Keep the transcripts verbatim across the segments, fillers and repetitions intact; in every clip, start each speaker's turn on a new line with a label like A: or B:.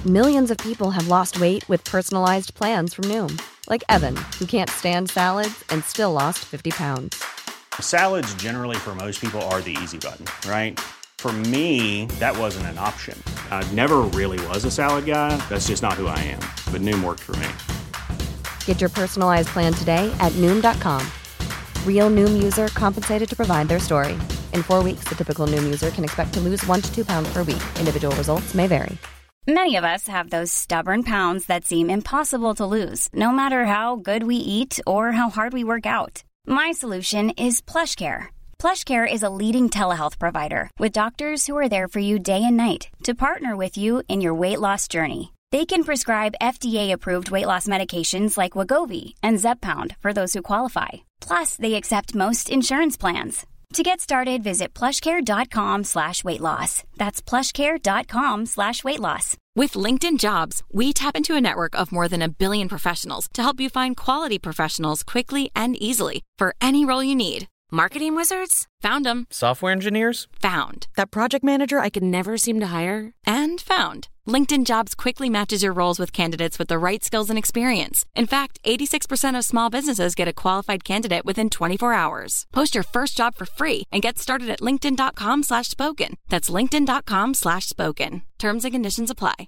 A: Millions of people have lost weight with personalized plans from Noom. Like Evan, who can't stand salads and still lost fifty pounds.
B: Salads generally for most people are the easy button, right? For me, that wasn't an option. I never really was a salad guy. That's just not who I am. But Noom worked for me.
A: Get your personalized plan today at Noom dot com. Real Noom user compensated to provide their story. In four weeks, the typical Noom user can expect to lose one to two pounds per week. Individual results may vary.
C: Many of us have those stubborn pounds that seem impossible to lose, no matter how good we eat or how hard we work out. My solution is PlushCare. PlushCare is a leading telehealth provider with doctors who are there for you day and night to partner with you in your weight loss journey. They can prescribe F D A-approved weight loss medications like Wegovy and Zepbound for those who qualify. Plus, they accept most insurance plans. To get started, visit plushcare.com slash weight loss. That's plushcare.com slash weight loss.
D: With LinkedIn Jobs, we tap into a network of more than a billion professionals to help you find quality professionals quickly and easily for any role you need. Marketing wizards? Found them.
E: Software engineers?
D: Found.
F: That project manager I could never seem to hire?
D: And found. LinkedIn Jobs quickly matches your roles with candidates with the right skills and experience. In fact, eighty-six percent of small businesses get a qualified candidate within twenty-four hours. Post your first job for free and get started at linkedin.com slash spoken. That's linkedin.com slash spoken. Terms and conditions apply.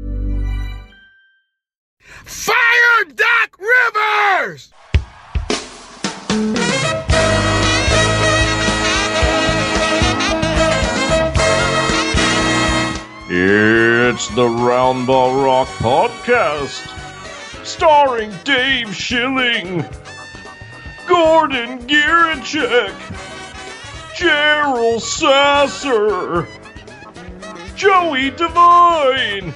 G: Fire Doc Rivers!
H: It's the Roundball Rock Podcast, starring Dave Schilling, Gordon Gierachek, Gerald Sasser, Joey Devine,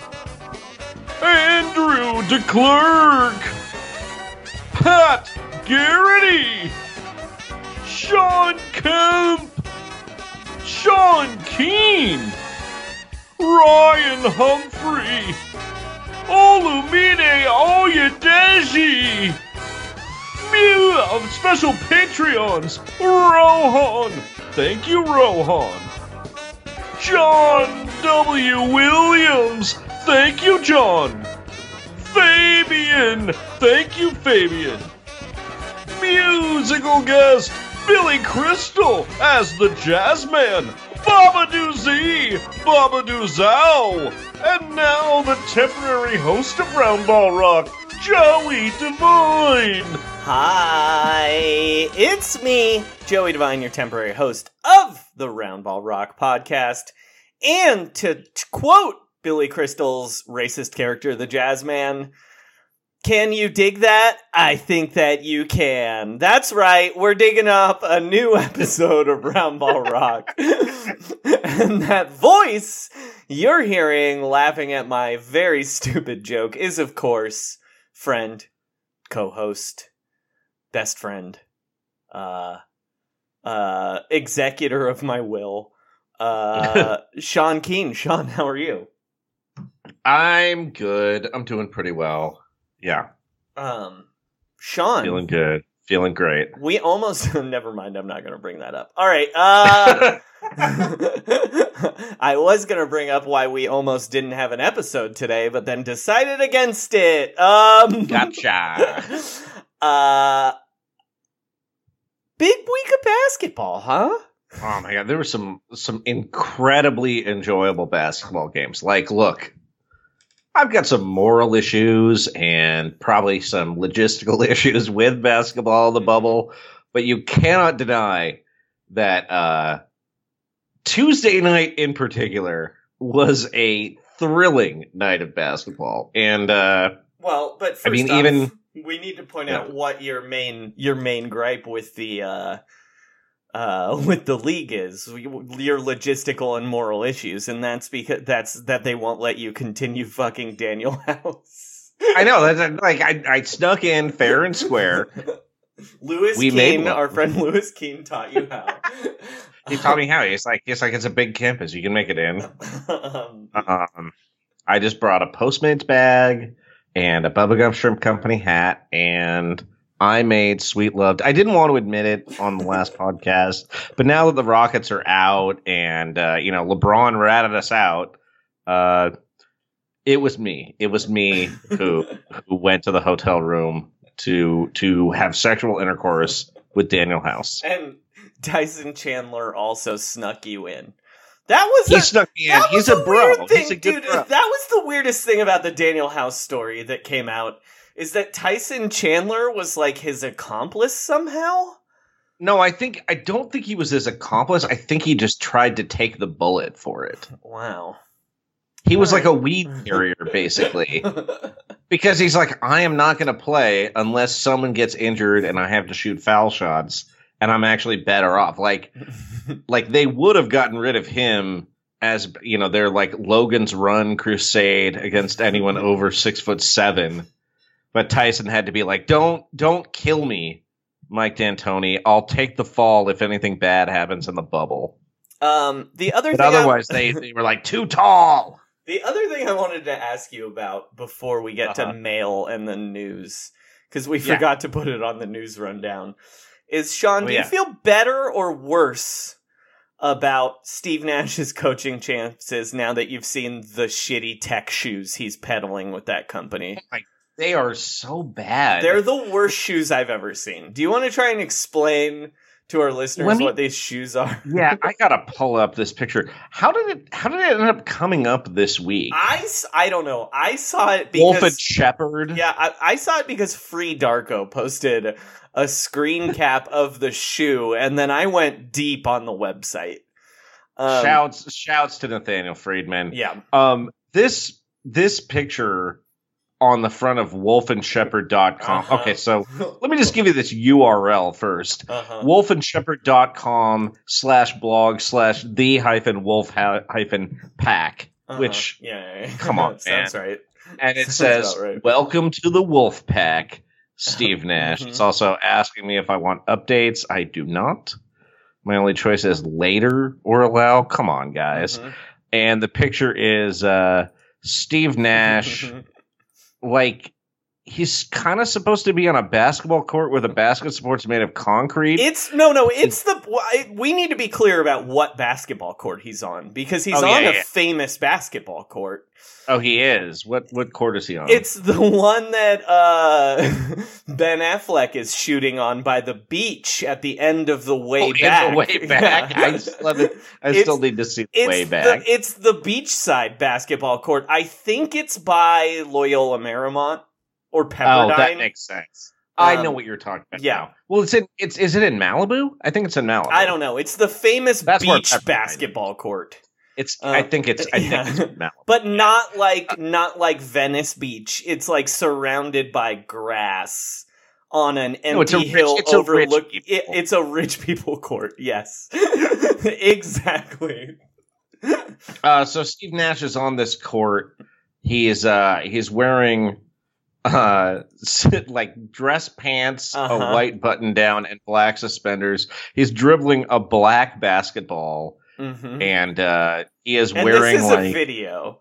H: Andrew DeClerc, Pat Garrity, Sean Kemp, Sean Keane, Ryan Humphrey, Olumide Oyedeji, Mew of special Patreons, Rohan, thank you Rohan, John W. Williams, thank you John, Fabian, thank you Fabian, musical guest Billy Crystal as the Jazzman, Babadoo Z, Babadoo Zow, and now the temporary host of Roundball Rock, Joey Devine.
I: Hi, it's me, Joey Devine, your temporary host of the Roundball Rock podcast. And to, to quote Billy Crystal's racist character, the Jazzman, can you dig that? I think that you can. That's right, we're digging up a new episode of Roundball Rock. And that voice you're hearing laughing at my very stupid joke is, of course, friend, co-host, best friend, uh, uh, executor of my will, uh, Sean Keane. Sean, how are you?
H: I'm good. I'm doing pretty well. Yeah.
I: Um, Sean.
H: Feeling good. Feeling great.
I: We almost... Never mind, I'm not going to bring that up. All right. Uh, I was going to bring up why we almost didn't have an episode today, but then decided against it. Um,
H: gotcha.
I: uh, big week of basketball, huh?
H: Oh my god, there were some some incredibly enjoyable basketball games. Like, look, I've got some moral issues and probably some logistical issues with basketball in the bubble, but you cannot deny that uh, Tuesday night in particular was a thrilling night of basketball. And uh,
I: well, but first
H: I mean,
I: off,
H: even
I: we need to point
H: yeah.
I: out what your main your main gripe with the uh, uh, with the league is, your logistical and moral issues, and that's because that's that they won't let you continue fucking Daniel House.
H: I know, that's like I, I snuck in fair and square.
I: Lewis
H: we
I: Keane,
H: made
I: our friend Lewis Keane, taught you how.
H: He taught me how. He's like, he's like, it's a big campus. You can make it in.
I: um,
H: um, I just brought a Postmates bag and a Bubblegum Shrimp Company hat, and I made sweet love. I didn't want to admit it on the last podcast, but now that the Rockets are out and uh, you know LeBron ratted us out, uh, It was me. It was me who who went to the hotel room to to have sexual intercourse with Daniel House.
I: And Tyson Chandler also snuck you in. That was
H: he
I: a,
H: snuck me in.
I: That
H: He's
I: was
H: a,
I: a
H: bro.
I: Weird thing,
H: He's a good
I: dude.
H: bro.
I: That was the weirdest thing about the Daniel House story that came out is that Tyson Chandler was like his accomplice somehow.
H: No, I think I don't think he was his accomplice. I think he just tried to take the bullet for it.
I: Wow.
H: He was
I: All
H: like a weed carrier, basically. Because he's like, I am not going to play unless someone gets injured and I have to shoot foul shots, and I'm actually better off. Like, like they would have gotten rid of him as, you know, their like Logan's Run crusade against anyone over six foot seven. But Tyson had to be like, don't, don't kill me, Mike D'Antoni. I'll take the fall if anything bad happens in the bubble.
I: Um, the other
H: But
I: thing
H: otherwise,
I: I-
H: they, they were like, too tall.
I: The other thing I wanted to ask you about before we get
H: Uh-huh.
I: to mail and the news, because we
H: Yeah.
I: forgot to put it on the news rundown, is Sean,
H: Oh,
I: do
H: yeah.
I: you feel better or worse about Steve Nash's coaching chances now that you've seen the shitty tech shoes he's peddling with that company?
H: They are so bad.
I: They're the worst shoes I've ever seen. Do you want to try and explain to our listeners
H: Let me-
I: what these shoes are?
H: Yeah, I gotta pull up this picture. How did it? How did it end up coming up this week?
I: I, s- I don't know. I saw it because...
H: Wolf and Shepherd.
I: Yeah, I, I saw it because Free Darko posted a screen cap of the shoe, and then I went deep on the website. Um,
H: shouts, shouts to Nathaniel Friedman.
I: Yeah.
H: Um, this this picture on the front of wolf and shepherd dot com.
I: Uh-huh.
H: Okay, so let me just give you this U R L first.
I: Uh-huh.
H: wolf and shepherd dot com slash blog slash the hyphen wolf ha- hyphen pack.
I: Uh-huh.
H: Which,
I: yeah, yeah, yeah.
H: come on,
I: Sounds
H: man.
I: right.
H: And it
I: Sounds
H: says,
I: about right.
H: welcome to the Wolf Pack, Steve Nash.
I: Mhm.
H: It's also asking me if I want updates. I do not. My only choice is later or allow. Come on, guys.
I: Mhm.
H: And the picture is uh, Steve Nash. Like, he's kind of supposed to be on a basketball court where the basketball's made of concrete.
I: It's no, no. It's the. I- We need to be clear about what basketball court he's on because he's
H: Oh, yeah,
I: on a
H: yeah.
I: famous basketball court.
H: Oh, he is. What what court is he on?
I: It's the one that uh, Ben Affleck is shooting on by the beach at the end of the way
H: oh, in
I: back.
H: the way back.
I: Yeah.
H: I still haven't- I
I: It's-
H: still need to see the
I: It's
H: way back.
I: The, it's the beachside basketball court. I think it's by Loyola Marymount or Pepperdine.
H: Oh, that makes sense. I
I: Um,
H: know what you're talking about.
I: yeah.
H: now. Well, it's in. It's is it in Malibu? I think it's in Malibu.
I: I don't know. It's the famous
H: That's where
I: beach
H: Pepperdine
I: basketball court.
H: It's.
I: Uh,
H: I think it's. I
I: yeah.
H: think it's in Malibu.
I: But not like not like Venice Beach. It's like surrounded by grass on an empty
H: No, it's a rich-
I: hill
H: it's a rich
I: overlook.
H: people.
I: It, it's a rich people court. Yes, exactly.
H: Uh, so Steve Nash is on this court. He is. Uh, he's wearing. Uh, like dress pants,
I: Uh-huh.
H: a white button down, and black suspenders. He's dribbling a black basketball,
I: Mm-hmm.
H: and uh, he is
I: And
H: wearing
I: this is
H: like.
I: a video.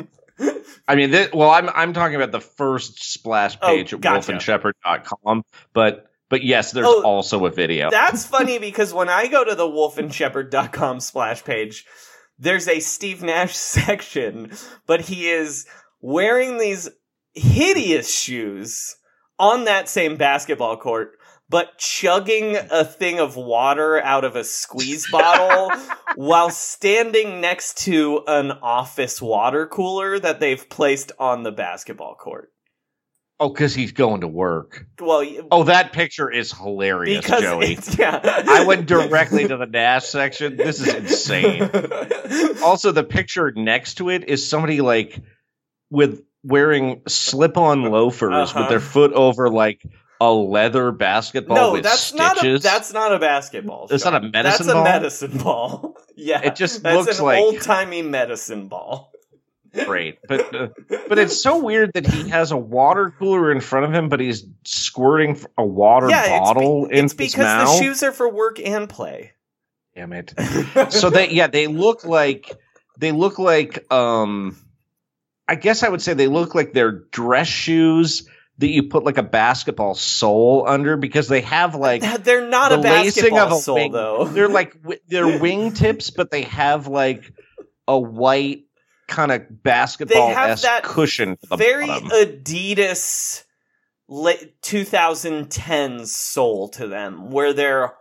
H: I mean, this, well, I'm I'm talking about the first splash
I: Oh,
H: page at
I: gotcha.
H: wolf and shepherd dot com, but but yes, there's
I: Oh,
H: also a video.
I: That's funny because when I go to the wolf and shepherd dot com splash page, there's a Steve Nash section, but he is wearing these hideous shoes on that same basketball court, but chugging a thing of water out of a squeeze bottle while standing next to an office water cooler that they've placed on the basketball court.
H: Oh, because he's going to work.
I: Well,
H: Oh, that picture is hilarious,
I: because
H: Joey.
I: it's, yeah.
H: I went directly to the Nash section. This is insane. Also, the picture next to it is somebody like with wearing slip-on loafers
I: Uh-huh.
H: with their foot over like a leather basketball
I: no,
H: with
I: that's not a
H: stitches.
I: that's not a basketball.
H: It's
I: Sean.
H: not a medicine
I: That's
H: ball?
I: a medicine ball. Yeah,
H: It just
I: that's
H: looks
I: an
H: like-
I: old timey medicine ball.
H: Great, but uh, but it's so weird that he has a water cooler in front of him, but he's squirting a water
I: Yeah,
H: bottle
I: it's, be-
H: into
I: it's
H: his
I: because
H: mouth.
I: the shoes are for work and play.
H: Damn it! So they yeah they look like they look like um I guess I would say they look like they're dress shoes that you put like a basketball sole under because they have like
I: They're not
H: the
I: a
H: lacing
I: basketball
H: of a
I: sole,
H: wing.
I: though.
H: They're like wi- they're wingtips, but they have like a white kind of basketball-esque
I: that
H: cushion to the
I: very
H: bottom.
I: Adidas late twenty tens sole to them, where they're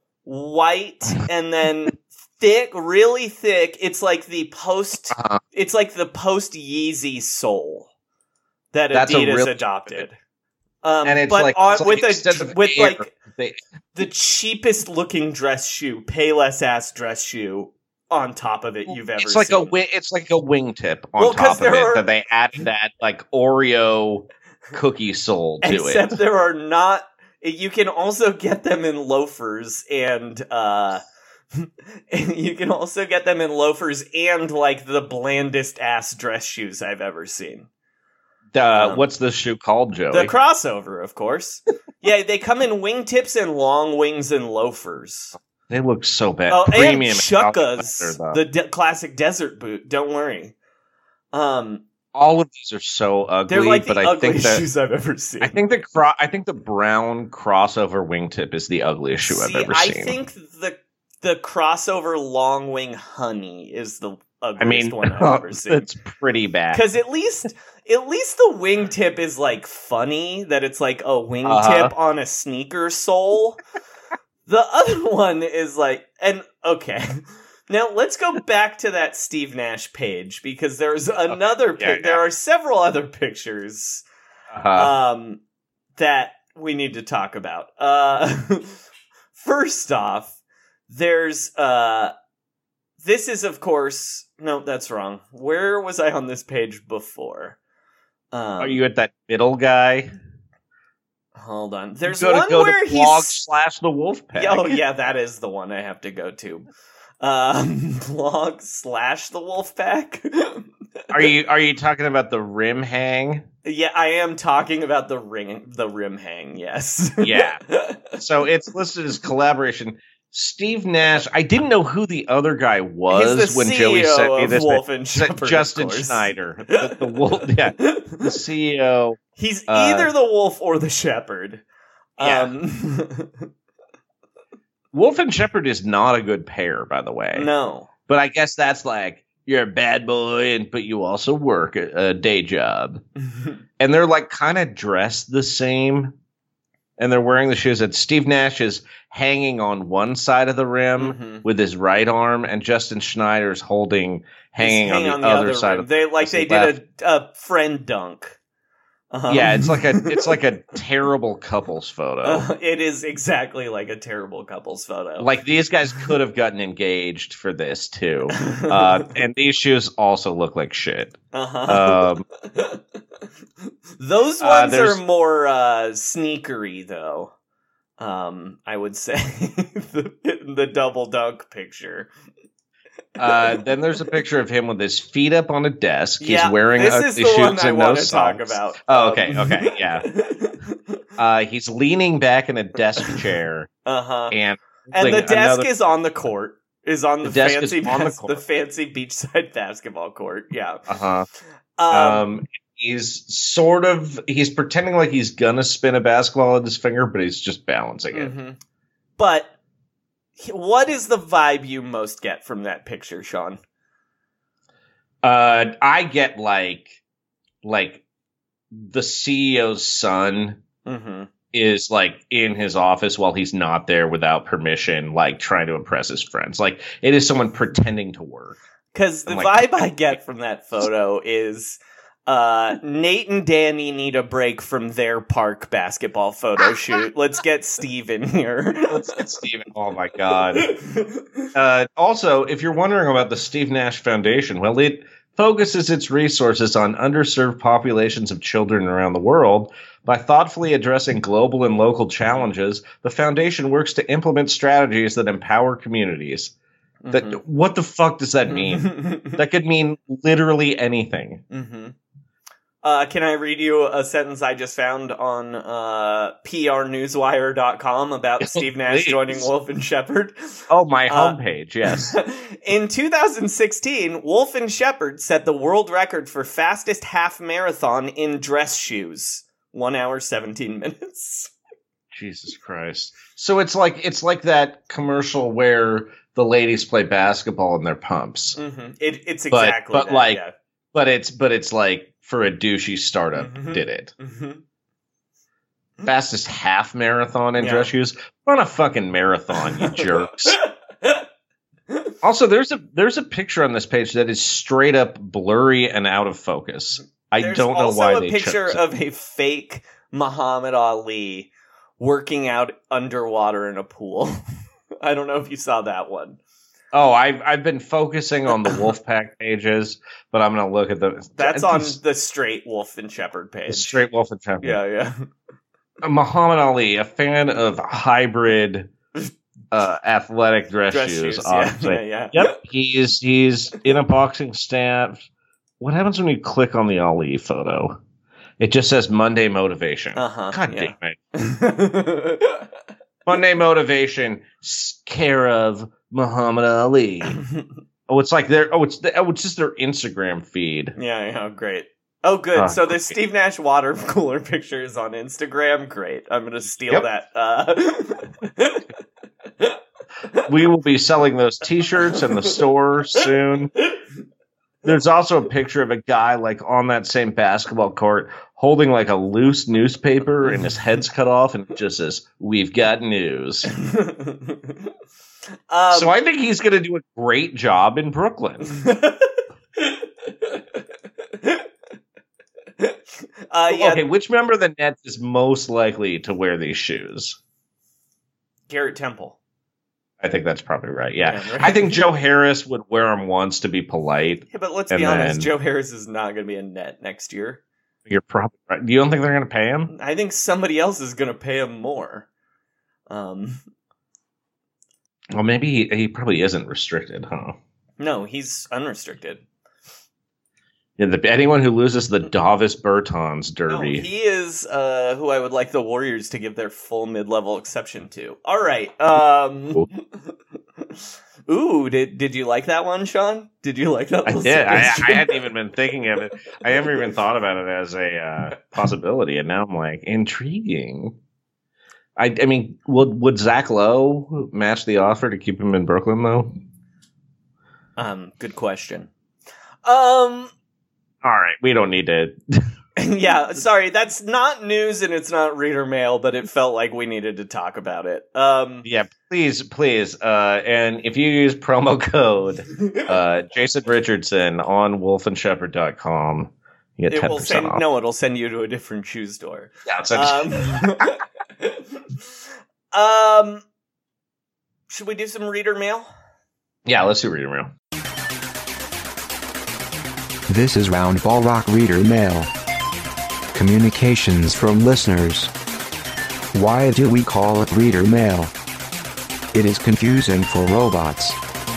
I: white and then thick, really thick. It's like the post. Uh-huh. It's like the post Yeezy sole that That's Adidas really adopted. Um, and it's but like, on, it's with like a with air, like they... the cheapest looking dress shoe, Payless ass dress shoe on top of it you've ever
H: it's like
I: seen.
H: A, it's like a wingtip on
I: well,
H: top of it
I: are...
H: that they added that like Oreo cookie sole to
I: Except
H: it.
I: Except there are not. You can also get them in loafers and. uh You can also get them in loafers and like the blandest ass dress shoes I've ever seen.
H: Uh,
I: um,
H: what's this shoe called, Joey?
I: The crossover, of course. Yeah, they come in wingtips and long wings and loafers.
H: They look so bad.
I: Oh,
H: Premium
I: and Chukkas, the de- classic desert boot. Don't worry. Um,
H: all of these are so ugly.
I: They're like
H: but
I: the
H: I
I: ugliest
H: think that,
I: shoes I've ever seen.
H: I think the cro- I think the brown crossover wingtip is the ugliest shoe
I: See,
H: I've ever
I: I
H: seen.
I: I think the the crossover long wing honey is the ugliest
H: I mean,
I: one I've ever seen.
H: It's pretty bad.
I: Because at least, at least the wingtip is like funny that it's like a wingtip
H: uh-huh.
I: on a sneaker sole. The other one is like, and okay, now let's go back to that Steve Nash page because there's another.
H: Okay. Yeah,
I: pic- yeah. There are several other pictures
H: uh-huh.
I: um, that we need to talk about. Uh, first off. There's, uh, this is, of course, no, that's wrong. Where was I on this page before? Um,
H: Are you at that middle guy?
I: Hold on. There's
H: you
I: one
H: go
I: where
H: to
I: he's...
H: blog slash the Wolfpack.
I: Oh, yeah, that is the one I have to go to. Um, blog slash the Wolfpack.
H: Are you, are you talking about the rim hang?
I: Yeah, I am talking about the ring, the rim hang, yes.
H: Yeah. So it's listed as collaboration. Steve Nash. I didn't know who the other guy was when
I: C E O
H: Joey sent me this.
I: Wolf and Shepherd,
H: Justin Schneider, the, the wolf. Yeah, the C E O.
I: He's
H: uh,
I: either the wolf or the shepherd.
H: Yeah.
I: Um,
H: Wolf and Shepherd is not a good pair, by the way.
I: No,
H: but I guess that's like you're a bad boy, and but you also work a, a day job, and they're like kind of dressed the same. And they're wearing the shoes that Steve Nash is hanging on one side of the rim
I: mm-hmm.
H: with his right arm, and Justin Schneider's holding, hanging,
I: hanging
H: on the,
I: on the
H: other,
I: other
H: side
I: rim.
H: of
I: they like they did a, a friend dunk. Um,
H: yeah, it's like a it's like a terrible couples photo.
I: Uh, it is exactly like a terrible couples photo.
H: Like these guys could have gotten engaged for this too, uh, and these shoes also look like shit.
I: Uh-huh.
H: Um,
I: Those
H: uh,
I: ones are more uh, sneakery, though. Um, I would say the, the double dunk picture.
H: Uh, then there's a picture of him with his feet up on a desk. He's
I: yeah,
H: wearing
I: this
H: a,
I: is
H: his
I: the
H: shoes
I: one I
H: and no
I: want to
H: socks.
I: talk about.
H: Oh,
I: um,
H: okay, okay, yeah. Uh, he's leaning back in a desk chair.
I: Uh-huh.
H: And
I: and the desk
H: another...
I: is on the court. Is on the,
H: the desk
I: fancy
H: is on
I: bas-
H: the, court.
I: the fancy beachside basketball court. Yeah.
H: Uh-huh.
I: Um,
H: um, he's sort of he's pretending like he's gonna spin a basketball with his finger, but he's just balancing it.
I: Mm-hmm. But what is the vibe you most get from that picture, Sean?
H: Uh, I get like, like the C E O's son
I: mm-hmm.
H: is like in his office while he's not there without permission, like trying to impress his friends. Like it is someone pretending to work.
I: Because the
H: like,
I: vibe I get from that photo is uh, Nate and Danny need a break from their park basketball photo shoot. Let's get Steve in here.
H: Let's get Steve in. Oh my god. Uh, also, if you're wondering about the Steve Nash Foundation, well, it focuses its resources on underserved populations of children around the world. By thoughtfully addressing global and local challenges, the foundation works to implement strategies that empower communities. That mm-hmm. What the fuck does that mean? That could mean literally anything.
I: Mm-hmm. Uh, can I read you a sentence I just found on uh, P R newswire dot com about Steve Nash joining Wolf and Shepherd?
H: Oh, my homepage, uh, yes.
I: In two thousand sixteen, Wolf and Shepherd set the world record for fastest half marathon in dress shoes. One hour, seventeen minutes.
H: Jesus Christ. So it's like it's like that commercial where the ladies play basketball in their pumps.
I: Mm-hmm. It, it's exactly
H: but, but
I: that,
H: like
I: yeah.
H: but it's but it's like for a douchey startup
I: Mm-hmm.
H: did it.
I: Mm-hmm.
H: Fastest half marathon in
I: Yeah.
H: dress shoes. Run a fucking marathon, you jerks. Also, there's a there's a picture on this page that is straight up blurry and out of focus. I
I: There's
H: don't know
I: also
H: why
I: a
H: they
I: picture
H: chose it.
I: of a fake Muhammad Ali working out underwater in a pool. I don't know if you saw that one.
H: Oh, I've I've been focusing on the Wolfpack pages, but I'm gonna look at the
I: That's on
H: these-
I: the straight Wolf and Shepherd
H: the
I: page.
H: straight Wolf and Shepherd.
I: Yeah, yeah.
H: Muhammad Ali, a fan of hybrid uh, athletic dress,
I: Dress
H: shoes.
I: shoes.
H: Obviously.
I: Yeah, yeah,
H: Yep, he's he's in a boxing stance. What happens when you click on the Ali photo? It just says Monday Motivation.
I: Uh-huh.
H: God
I: yeah.
H: damn it. Monday Motivation, s- care of Muhammad Ali. Oh, it's like their oh, it's the, oh, it's just their Instagram feed.
I: Yeah, yeah, great. Oh, good.
H: Uh,
I: so this Steve Nash water cooler picture is on Instagram. Great. I'm going to steal
H: Yep.
I: that. Uh...
H: We will be selling those T-shirts in the store soon. There's also a picture of a guy like on that same basketball court holding like a loose newspaper and his head's cut off and it just says, "We've got news."
I: um,
H: So I think he's going to do a great job in Brooklyn.
I: uh, yeah,
H: Okay, which member of the Nets is most likely to wear these shoes?
I: Garrett Temple.
H: I think that's probably right. Yeah.
I: Yeah, right.
H: I think Joe Harris would wear them once to be polite.
I: Yeah, but let's
H: And
I: be honest,
H: then-
I: Joe Harris is not going to be a net next year.
H: You're probably right. You don't think they're going to pay him?
I: I think somebody else is going to pay him more. Um,
H: Well, maybe he, he probably isn't restricted, huh?
I: no, he's unrestricted.
H: Yeah, the, anyone who loses the Davis Bertans
I: No,
H: Derby.
I: he is uh, who I would like the Warriors to give their full mid-level exception to. All right. Um, ooh, did did you like that one, Sean? Did you like that?
H: I
I: little
H: did. I, I
I: suggestion?
H: hadn't even been thinking of it. I never even thought about it as a uh, possibility, and now I'm like, intriguing. I, I mean, would would Zach Lowe match the offer to keep him in Brooklyn, though?
I: Um, good question. Um,
H: All right, we don't need to.
I: yeah, sorry, that's not news and it's not reader mail, but it felt like we needed to talk about it. Um,
H: Yeah, please, please. Uh, and if you use promo code uh, Jason Richardson on wolf and shepherd dot com, you get
I: it
H: ten
I: will
H: percent
I: send
H: off.
I: no, it'll send you to a different shoe store.
H: Yeah, it's a-
I: Um, um, should we do some reader mail?
H: yeah, let's do reading room.
E: This is Roundball Rock Reader Mail. Communications from listeners. Why do we call it Reader Mail? It is confusing for robots.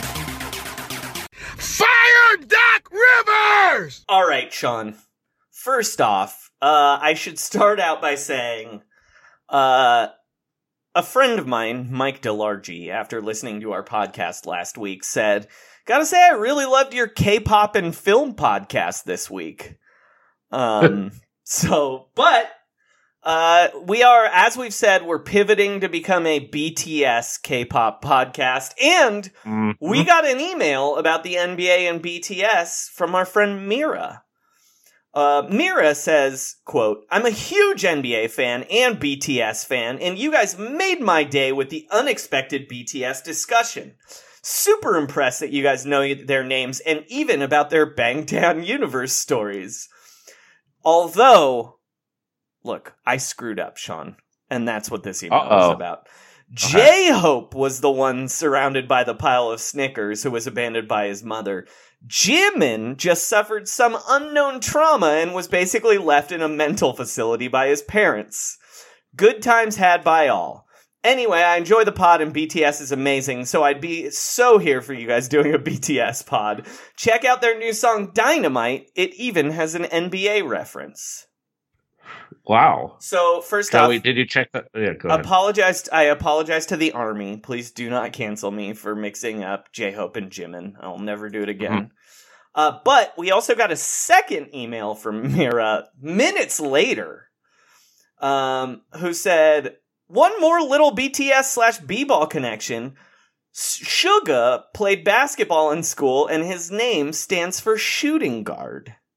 G: Fire Doc Rivers!
I: All right, Sean. First off, uh, I should start out by saying, uh, a friend of mine, Mike DeLargy, after listening to our podcast last week, said, "Gotta say, I really loved your K-pop and film podcast this week." Um, so, but uh, we are, as we've said, we're pivoting to become a B T S K-pop podcast, and
H: Mhm.
I: we got an email about the N B A and B T S from our friend Mira. Uh, Mira says, quote, "I'm a huge N B A fan and B T S fan, and you guys made my day with the unexpected B T S discussion. Super impressed that you guys know their names and even about their Bangtan Universe stories. Although, look, I screwed up, Sean, and that's what this email
H: Uh-oh.
I: is about. J-Hope was the one surrounded by the pile of Snickers who was abandoned by his mother. Jimin just suffered some unknown trauma and was basically left in a mental facility by his parents. Good times had by all. Anyway, I enjoy the pod and B T S is amazing, so I'd be so here for you guys doing a B T S pod. Check out their new song Dynamite. It even has an N B A reference."
H: Wow.
I: So, first
H: So
I: off,
H: wait, did you check that? Yeah, go ahead.
I: apologize. I apologize to the army. Please do not cancel me for mixing up J-Hope and Jimin. I'll never do it again.
H: Mm-hmm.
I: Uh, but we also got a second email from Mira minutes later, um, who said, "One more little B T S slash B-ball connection. Suga played basketball in school, and his name stands for shooting guard."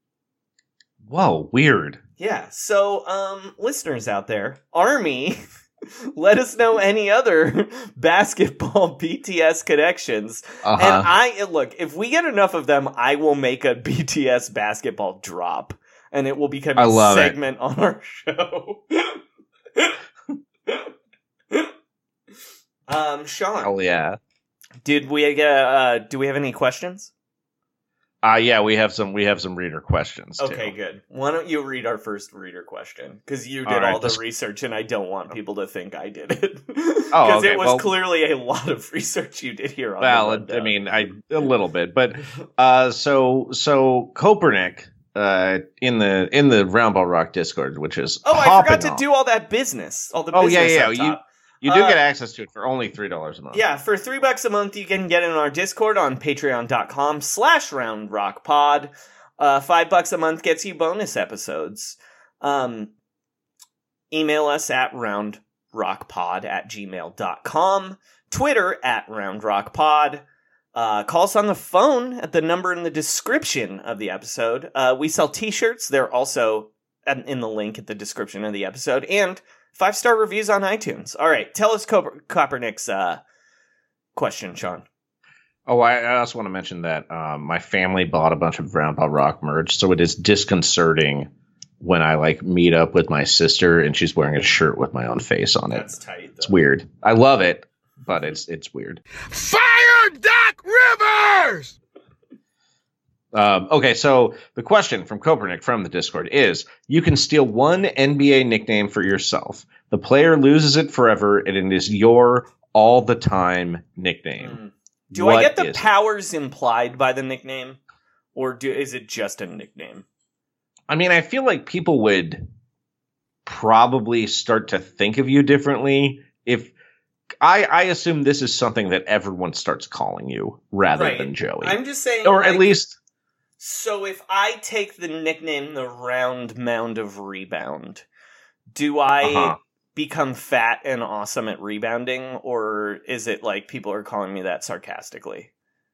H: Whoa, weird.
I: Yeah. So, um, listeners out there, Army, let us know any other basketball B T S connections.
H: Uh-huh.
I: And I look, if we get enough of them, I will make a B T S basketball drop, and it will become a segment it. on our show. um, Sean.
H: Oh yeah.
I: Did we get? Uh, do we have any questions?
H: Uh yeah, we have some. We have some reader questions.
I: Okay,
H: too.
I: good. Why don't you read our first reader question? Because you did
H: all, right,
I: all the
H: this...
I: research, and I don't want people to think I did it. Because
H: oh, okay.
I: it was
H: well,
I: clearly a lot of research you did here. On
H: well,
I: the
H: I mean, I a little bit, but uh, so so Copernic uh in the in the Roundball Rock Discord, which is
I: oh, I forgot to
H: off.
I: do all that business. All the
H: oh
I: business
H: yeah, yeah,
I: up
H: you.
I: top.
H: You do
I: uh,
H: get access to it for only three dollars a month.
I: Yeah, for three bucks a month, you can get in our Discord on patreon.com slash roundrockpod. Uh, five bucks a month gets you bonus episodes. Um, email us at roundrockpod at gmail.com. Twitter at roundrockpod. Uh, call us on the phone at the number in the description of the episode. Uh, we sell t-shirts. They're also in the link at the description of the episode. And five-star reviews on iTunes. All right, tell us Cop- Copernic's uh, question, Sean.
H: Oh, I, I also want to mention that um, my family bought a bunch of Roundball Rock merch, so it is disconcerting when I like meet up with my sister and she's wearing a shirt with my own face on it.
I: That's tight, though.
H: It's weird. I love it, but it's it's weird.
G: Fire Doc Rivers!
H: Um, okay, so the question from Copernic from the Discord is, you can steal one N B A nickname for yourself. The player loses it forever, and it is your all-the-time nickname.
I: Mm. Do
H: what
I: I get the
H: is
I: powers it? implied by the nickname, or do is it just a nickname?
H: I mean, I feel like people would probably start to think of you differently if... I, I assume this is something that everyone starts calling you rather
I: right.
H: than Joey.
I: I'm just saying...
H: Or
I: like,
H: at least...
I: So if I take the nickname the Round Mound of Rebound, do I
H: uh-huh.
I: become fat and awesome at rebounding, or is it like people are calling me that sarcastically?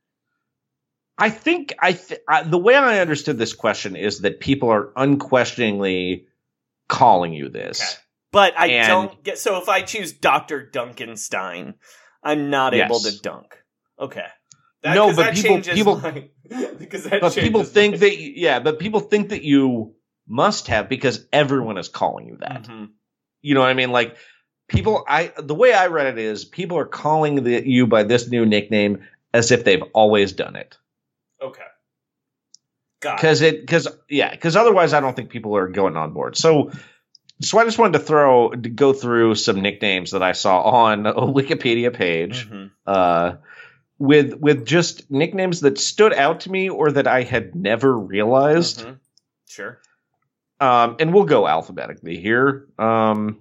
H: I think I, th- I the way I understood this question is that people are unquestioningly calling you this.
I: Okay. But I
H: and,
I: don't get... So if I choose Doctor Duncanstein, I'm not
H: yes.
I: able to dunk. Okay. That,
H: no, but
I: that
H: people people
I: my, because that
H: but people think
I: my...
H: that you, yeah, but people think that you must have because everyone is calling you that.
I: Mm-hmm.
H: You know what I mean? Like people, I the way I read it is people are calling the, you by this new nickname as if they've always done it.
I: Okay, got
H: because it because yeah because otherwise I don't think people are going on board. So so I just wanted to throw to go through some nicknames that I saw on a Wikipedia page.
I: Mm-hmm.
H: Uh. With with just nicknames that stood out to me or that I had never realized.
I: Mm-hmm. Sure.
H: Um, and we'll go alphabetically here. Um,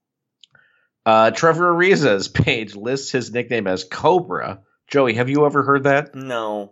H: uh, Trevor Ariza's page lists his nickname as Cobra. Joey, have you ever heard that?
I: No.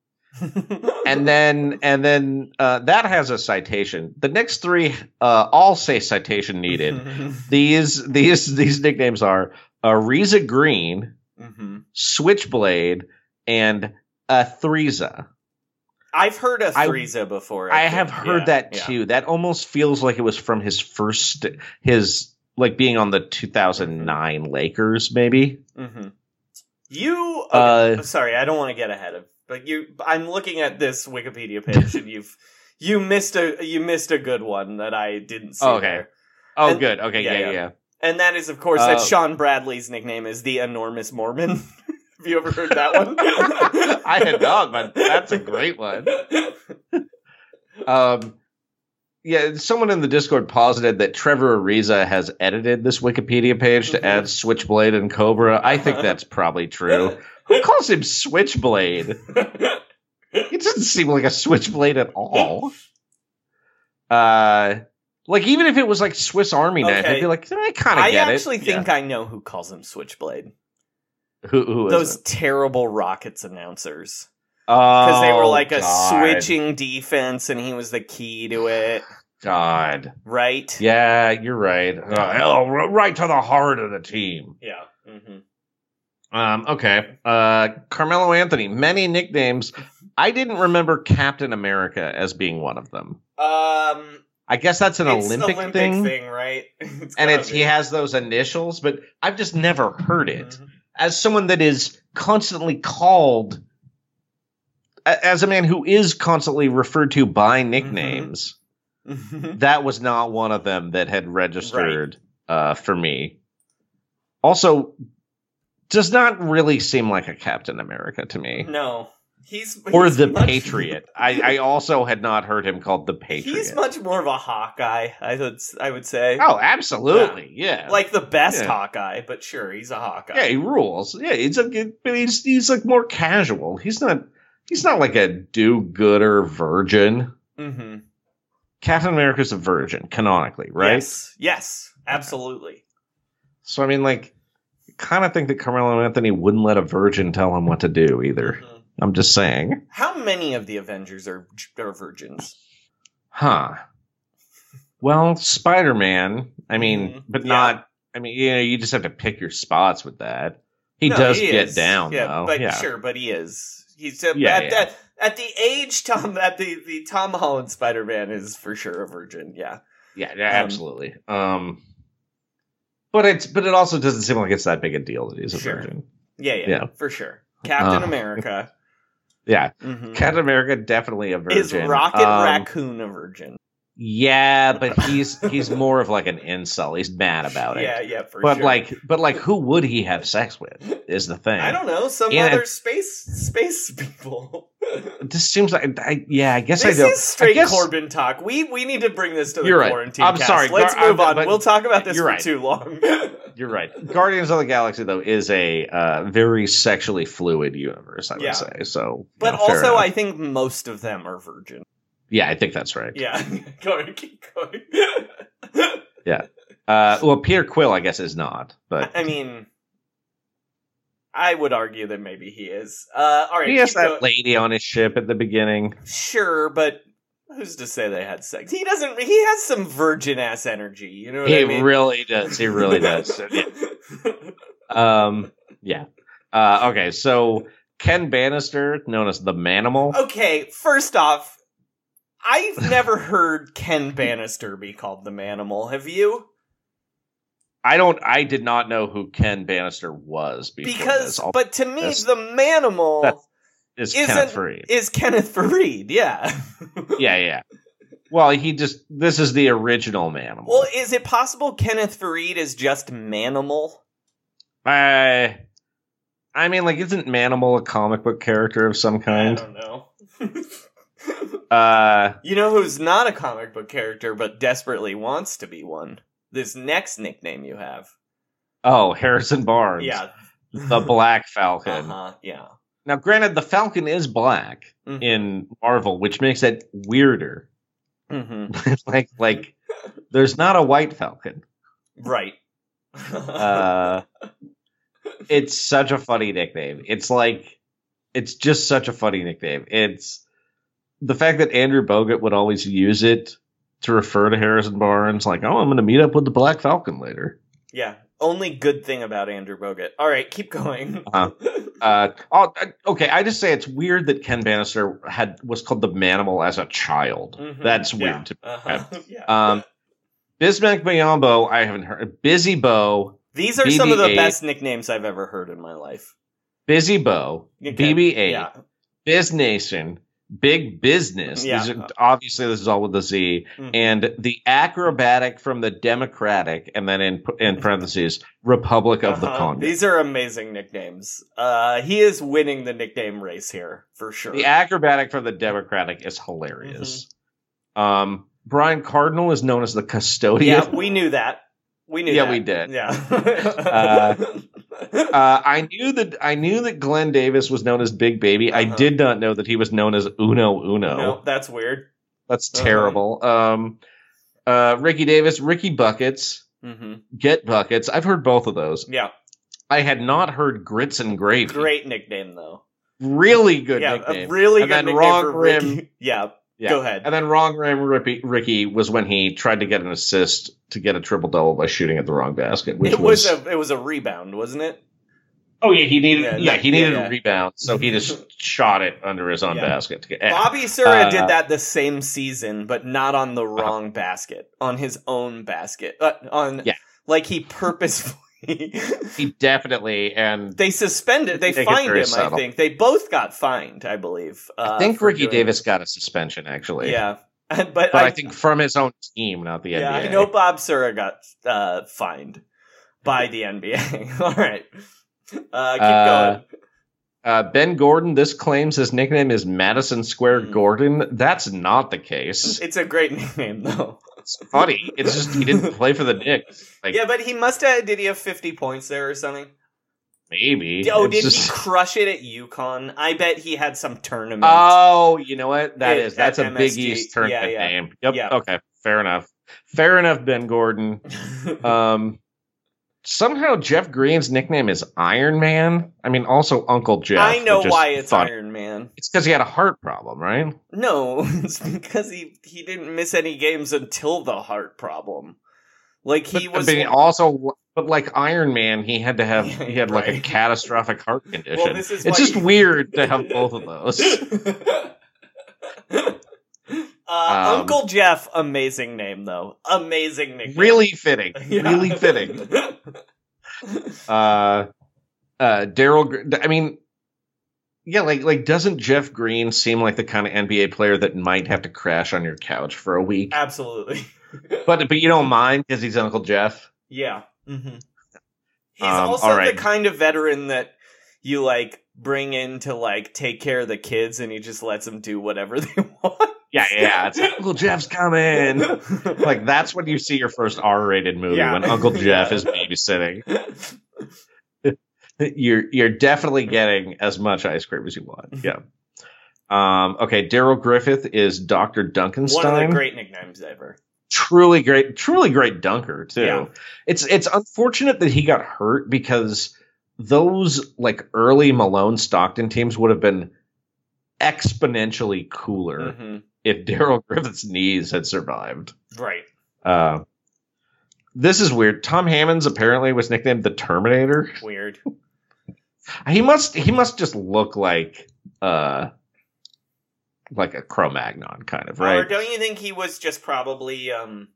H: and then and then uh, that has a citation. The next three uh, all say citation needed. these these these nicknames are Ariza Green.
I: Mm-hmm.
H: Switchblade, and Athriza.
I: I've heard Athriza before.
H: I,
I: I
H: I have heard
I: yeah,
H: that
I: yeah.
H: too. That almost feels like it was from his first, his like being on the two thousand nine mm-hmm. Lakers, maybe.
I: Mm-hmm. You, okay, uh, sorry, I don't want to get ahead of, but you. I'm looking at this Wikipedia page, and you've you missed a you missed a good one that I didn't see.
H: Okay.
I: There.
H: Oh,
I: and,
H: good. Okay. Yeah. Yeah. yeah.
I: yeah. And that is, of course,
H: uh,
I: that Sean Bradley's nickname is the Enormous Mormon. Have you ever heard that one?
H: I had not, but that's a great one. Um, yeah, someone in the Discord posited that Trevor Ariza has edited this Wikipedia page to add Switchblade and Cobra. I think that's probably true. Who calls him Switchblade? He doesn't seem like a Switchblade at all. Uh... Like, even if it was like Swiss Army knife,
I: okay.
H: I'd be like, I kind of get it.
I: I actually think yeah. I know who calls him Switchblade.
H: Who, who is
I: Those
H: it?
I: terrible Rockets announcers.
H: Oh,
I: because they were like a
H: God.
I: switching defense, and he was the key to it.
H: God.
I: Right?
H: Yeah, you're right. Uh, oh, right to the heart of the team.
I: Yeah. Mm-hmm.
H: Um. Okay. Uh, Carmelo Anthony. Many nicknames. I didn't remember Captain America as being one of them.
I: Um,
H: I guess that's an
I: it's
H: Olympic,
I: Olympic
H: thing.
I: thing, right? It's
H: And
I: gotta
H: it's
I: be.
H: he has those initials, but I've just never heard it.
I: Mhm.
H: As someone that is constantly called, a- as a man who is constantly referred to by nicknames,
I: Mhm.
H: that was not one of them that had registered uh, for me. Also, does not really seem like a Captain America to me.
I: No. He's,
H: Or
I: he's
H: the
I: much-
H: Patriot. I, I also had not heard him called the Patriot.
I: He's much more of a Hawkeye, I would I would say.
H: Oh, absolutely, yeah.
I: Like the best
H: Yeah.
I: Hawkeye, but sure, he's a Hawkeye.
H: Yeah, he rules. Yeah, he's a, but he's he's like more casual. He's not he's not like a do-gooder virgin.
I: Mm-hmm.
H: Captain America's a virgin, canonically, right?
I: Yes, yes, absolutely.
H: So I mean, like, kind of think that Carmelo Anthony wouldn't let a virgin tell him what to do either.
I: Mhm.
H: I'm just saying.
I: How many of the Avengers are, are virgins?
H: Huh. Well, Spider-Man, I mean,
I: Mhm.
H: but
I: Yeah.
H: not, I mean, you know, you just have to pick your spots with that. He
I: No,
H: does
I: he
H: get
I: is.
H: down,
I: yeah,
H: though.
I: But
H: yeah.
I: sure, but he is. He's uh,
H: Yeah,
I: at,
H: yeah.
I: At, at the age Tom at the, the Tom Holland Spider-Man is for sure a virgin. Yeah.
H: Yeah, yeah, absolutely. Um, but it's but it also doesn't seem like it's that big a deal that he's a
I: Sure.
H: virgin.
I: Yeah, yeah,
H: Yeah.
I: for sure. Captain
H: Uh,
I: America.
H: Yeah,
I: Mhm.
H: Captain America definitely a virgin.
I: Is Rocket
H: Um,
I: Raccoon a virgin?
H: Yeah, but he's he's more of like an incel. He's mad about it.
I: Yeah, yeah, for
H: but
I: sure.
H: like, but like, who would he have sex with? Is the thing.
I: I don't know, some
H: Yeah.
I: other space space people.
H: This seems like, I, yeah, I guess
I: This
H: I don't.
I: is straight
H: I guess,
I: Corbin talk. We we need to bring this to the
H: You're right.
I: quarantine
H: I'm
I: cast.
H: sorry,
I: Let's
H: Gar-
I: move
H: I'm-
I: on.
H: but-
I: We'll talk about this
H: you're
I: for
H: right.
I: too long.
H: You're right. Guardians of the Galaxy though is a uh, very sexually fluid universe. I would
I: Yeah.
H: say so.
I: But
H: yeah, fair
I: also,
H: enough.
I: I think most of them are virgin.
H: yeah, I think that's right.
I: Yeah, go ahead, keep going.
H: Yeah. Uh, well, Peter Quill, I guess, is not, but
I: I mean, I would argue that maybe he is. Uh, all right,
H: he has
I: keep
H: that
I: going.
H: lady on his ship at the beginning.
I: Sure, but who's to say they had sex? He doesn't. He has some virgin ass energy. You know what
H: He
I: I mean?
H: really does. He really does. Yeah. Um. Yeah. Uh. Okay. So Ken Bannister, known as the Manimal.
I: Okay, first off, I've never heard Ken Bannister be called the Manimal. Have you?
H: I don't. I did not know who Ken Bannister was before
I: Because,
H: this. I'll-
I: but to me,
H: that's-
I: the Manimal
H: that's- is
I: isn't
H: Kenneth Fareed.
I: is Kenneth Fareed. Yeah.
H: Yeah. Yeah. Well, he just. This is the original Manimal.
I: Well, is it possible Kenneth Fareed is just Manimal?
H: I. I mean, like, isn't Manimal a comic book character of some
I: I
H: kind?
I: don't know.
H: Uh.
I: You know who's not a comic book character but desperately wants to be one? This next nickname you have.
H: Oh, Harrison Barnes.
I: Yeah.
H: The Black Falcon.
I: Uh-huh, yeah.
H: Now, granted, the Falcon is black
I: Mhm.
H: in Marvel, which makes it weirder.
I: Mm-hmm.
H: like, like, there's not a white Falcon.
I: Right.
H: Uh, it's such a funny nickname. It's like, it's just such a funny nickname. It's the fact that Andrew Bogut would always use it to refer to Harrison Barnes, like, oh, I'm going to meet up with the Black Falcon later.
I: Yeah. Only good thing about Andrew Bogut. All right, keep going.
H: Uh-huh. Uh, oh, okay, I just say it's weird that Ken Bannister had was called the Manimal as a child.
I: Mhm,
H: That's
I: yeah,
H: weird to me.
I: uh-huh, yeah.
H: Um, Bismack Biyombo, I haven't heard. Busy Bo,
I: These are some of the
H: B B eight.
I: best nicknames I've ever heard in my life.
H: Busy Bo,
I: Okay,
H: B B eight,
I: Yeah.
H: Biz Nation, Big Business.
I: Yeah.
H: These are, obviously, this is all with a Z.
I: Mhm.
H: And the acrobatic from the Democratic, and then in in parentheses, Republic of the
I: Uh-huh.
H: Congo.
I: These are amazing nicknames. Uh, he is winning the nickname race here, for sure.
H: The acrobatic from the Democratic is hilarious. Um, Brian Cardinal is known as the custodian.
I: Yeah, we knew that. We knew
H: Yeah,
I: that.
H: we did.
I: Yeah.
H: Uh, uh, I knew that I knew that Glenn Davis was known as Big Baby. I
I: Uh-huh.
H: did not know that he was known as Uno Uno.
I: No, that's weird.
H: That's
I: Uh-huh.
H: terrible. Um, uh, Ricky Davis, Ricky Buckets,
I: Mm-hmm.
H: Get Buckets. I've heard both of those.
I: Yeah.
H: I had not heard Grits and Gravy.
I: Great nickname, though.
H: Really good
I: yeah,
H: nickname.
I: a really
H: and
I: good
H: then
I: nickname
H: Wrong
I: for
H: Rim.
I: Ricky. Yeah.
H: Yeah.
I: Go ahead.
H: And then Wrong Rim Ricky, Ricky was when he tried to get an assist to get a triple double by shooting at the wrong basket, which
I: It
H: was,
I: was a it was a rebound, wasn't it?
H: Oh yeah, he needed
I: Yeah,
H: yeah,
I: that-
H: he needed
I: yeah, yeah.
H: a rebound, so he just shot it under his own
I: Yeah.
H: basket. To get,
I: Bobby Sura
H: uh,
I: did that the same season, but not on the wrong basket, on his own basket. Uh, on
H: Yeah.
I: like he purposefully.
H: He definitely and
I: They suspended. They
H: Make it
I: fined
H: very
I: him. I
H: subtle.
I: think they both got fined. I believe. Uh,
H: I think
I: for
H: Ricky
I: doing-
H: Davis got a suspension actually.
I: Yeah, but,
H: but I, I think from his own team, not the
I: yeah,
H: N B A.
I: I know Bob Sura got uh, fined by the N B A. All right, uh, keep
H: Uh,
I: going.
H: Uh, Ben Gordon, this claims his nickname is Madison Square
I: Mm.
H: Gordon. That's not the case.
I: It's a great nickname, though.
H: It's funny. It's just he didn't play for the Knicks. Like,
I: Yeah, but he must have. Did he have fifty points there or something?
H: maybe.
I: Oh,
H: It's
I: did
H: just-
I: he crush it at UConn? I bet he had some tournament.
H: Oh, you know what? That
I: It-
H: is that's
I: at
H: a Big
I: M S G.
H: East tournament
I: Yeah, yeah.
H: name. Yep.
I: Yeah.
H: Okay. Fair enough. Fair enough, Ben Gordon. Um, somehow Jeff Green's nickname is Iron Man. I mean, also Uncle Jeff.
I: I know
H: which is
I: why it's
H: funny.
I: Iron Man.
H: It's because he had a heart problem, right?
I: No, it's because he he didn't miss any games until the heart problem. Like he
H: But,
I: was.
H: but he also, but like Iron Man, he had to have
I: Yeah,
H: he had like a
I: right.
H: catastrophic heart condition.
I: Well, this is
H: it's
I: why
H: just
I: he-
H: weird to have both of those.
I: uh,
H: Um,
I: Uncle Jeff, amazing name though. Amazing nickname.
H: Really fitting.
I: Yeah.
H: Really fitting. Uh, uh, Daryl. Gr- I mean, yeah, like like doesn't Jeff Green seem like the kind of N B A player that might have to crash on your couch for a week?
I: Absolutely.
H: But but you don't mind because he's Uncle Jeff.
I: Yeah. hmm He's
H: Um,
I: also
H: all right.
I: the kind of veteran that you like bring in to like take care of the kids, and he just lets them do whatever they want.
H: Yeah, yeah. It's like, Uncle Jeff's coming. Like that's when you see your first R-rated movie
I: Yeah.
H: when Uncle Jeff
I: Yeah.
H: is babysitting. You're you're definitely getting as much ice cream as you want. Yeah. Um. Okay. Daryl Griffith is Doctor Duncanstein.
I: One of the great nicknames ever.
H: Truly great, truly great dunker too.
I: Yeah.
H: It's it's unfortunate that he got hurt because those like early Malone Stockton teams would have been exponentially cooler
I: hmm
H: if Daryl Griffith's knees had survived.
I: Right.
H: Uh, this is weird. Tom Hammonds apparently was nicknamed the Terminator.
I: Weird.
H: He must he must just look like uh like a Cro-Magnon kind of,
I: Or
H: right?
I: don't you think he was just probably um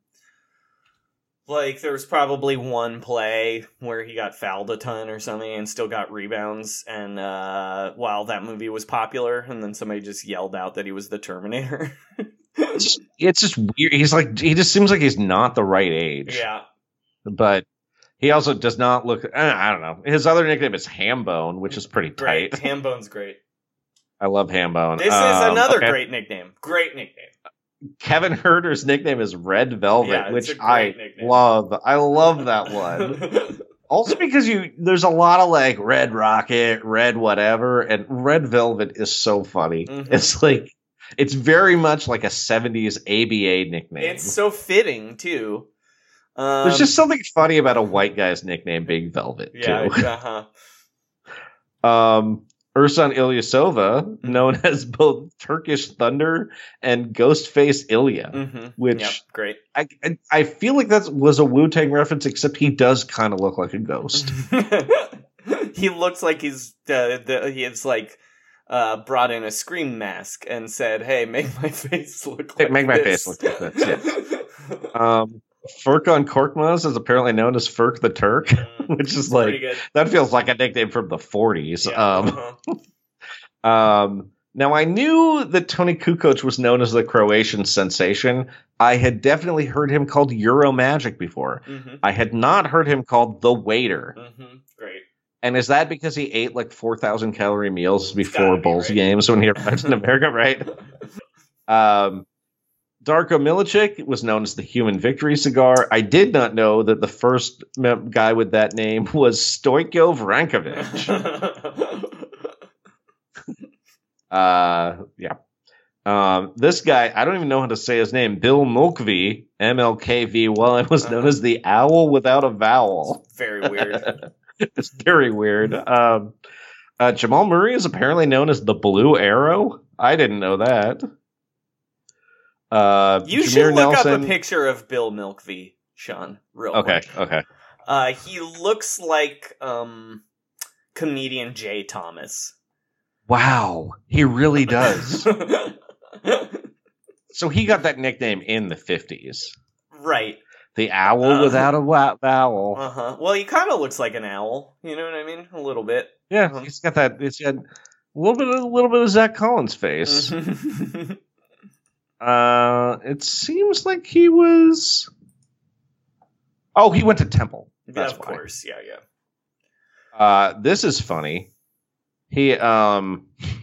I: like there was probably one play where he got fouled a ton or something and still got rebounds, and uh while that movie was popular, and then somebody just yelled out that he was the Terminator.
H: It's just, it's just weird. He's like he just seems like he's not the right age.
I: Yeah.
H: But he also does not look. I don't know. His other nickname is Hambone, which is pretty
I: Great.
H: tight.
I: Hambone's great.
H: I love Hambone.
I: This is
H: Um,
I: another
H: okay.
I: great nickname. Great nickname.
H: Kevin Herter's nickname is Red Velvet,
I: Yeah, it's
H: which
I: a
H: I
I: great nickname.
H: love. I love that one. Also because you there's a lot of like Red Rocket, Red whatever, and Red Velvet is so funny.
I: Mhm.
H: It's like it's very much like a seventies A B A nickname.
I: It's so fitting too. Um,
H: There's just something funny about a white guy's nickname being Velvet
I: yeah,
H: too.
I: uh-huh.
H: Um, Ursan Ilyasova,
I: Mm-hmm.
H: known as both Turkish Thunder and Ghostface Ilya,
I: hmm
H: which
I: Yep, great.
H: I, I I feel like that was a Wu-Tang reference, except he does kind of look like a ghost.
I: He looks like he's uh, the, he's like uh, brought in a scream mask and said, "Hey, make my face look
H: Hey,
I: like
H: make my
I: this."
H: face look like this, Um, Furkan Korkmaz is apparently known as Furk the Turk,
I: Mm,
H: which is
I: pretty
H: like
I: good.
H: that feels like a nickname from the forties.
I: Yeah,
H: Um,
I: uh-huh.
H: Um, now I knew that Tony Kukoc was known as the Croatian sensation. I had definitely heard him called Euro Magic before.
I: Mhm,
H: I had not heard him called the Waiter.
I: mhm, great.
H: And is that because he ate like four thousand calorie meals
I: gotta
H: before
I: be,
H: Bulls
I: right?
H: games when he arrived in America, right? Um, Darko Milicic was known as the Human Victory Cigar. I did not know that the first mem- guy with that name was Stojko Vrankovic. Uh, yeah. Um, this guy, I don't even know how to say his name. Bill Mulkey, M L K V Y, was known as the Owl Without a Vowel.
I: Very weird.
H: It's very weird. Um, uh, Jamal Murray is apparently known as the Blue Arrow. I didn't know that. Uh,
I: You
H: Jameer
I: should look
H: Nelson.
I: up a picture of Bill Milkvey, Sean, real
H: Okay,
I: quick.
H: okay.
I: Uh, he looks like, um, comedian Jay Thomas.
H: Wow, he really does. So he got that nickname in the fifties.
I: Right.
H: The owl
I: Uh,
H: without a wa- vowel.
I: Uh-huh. Well, he kind of looks like an owl. You know what I mean? A little bit.
H: Yeah,
I: Uh-huh.
H: he's got that. It's got a little bit, of, a little bit of Zach Collins' face. uh, it seems like he was. Oh, he went to Temple. That's
I: of
H: why.
I: course. Yeah, yeah.
H: Uh, this is funny. He um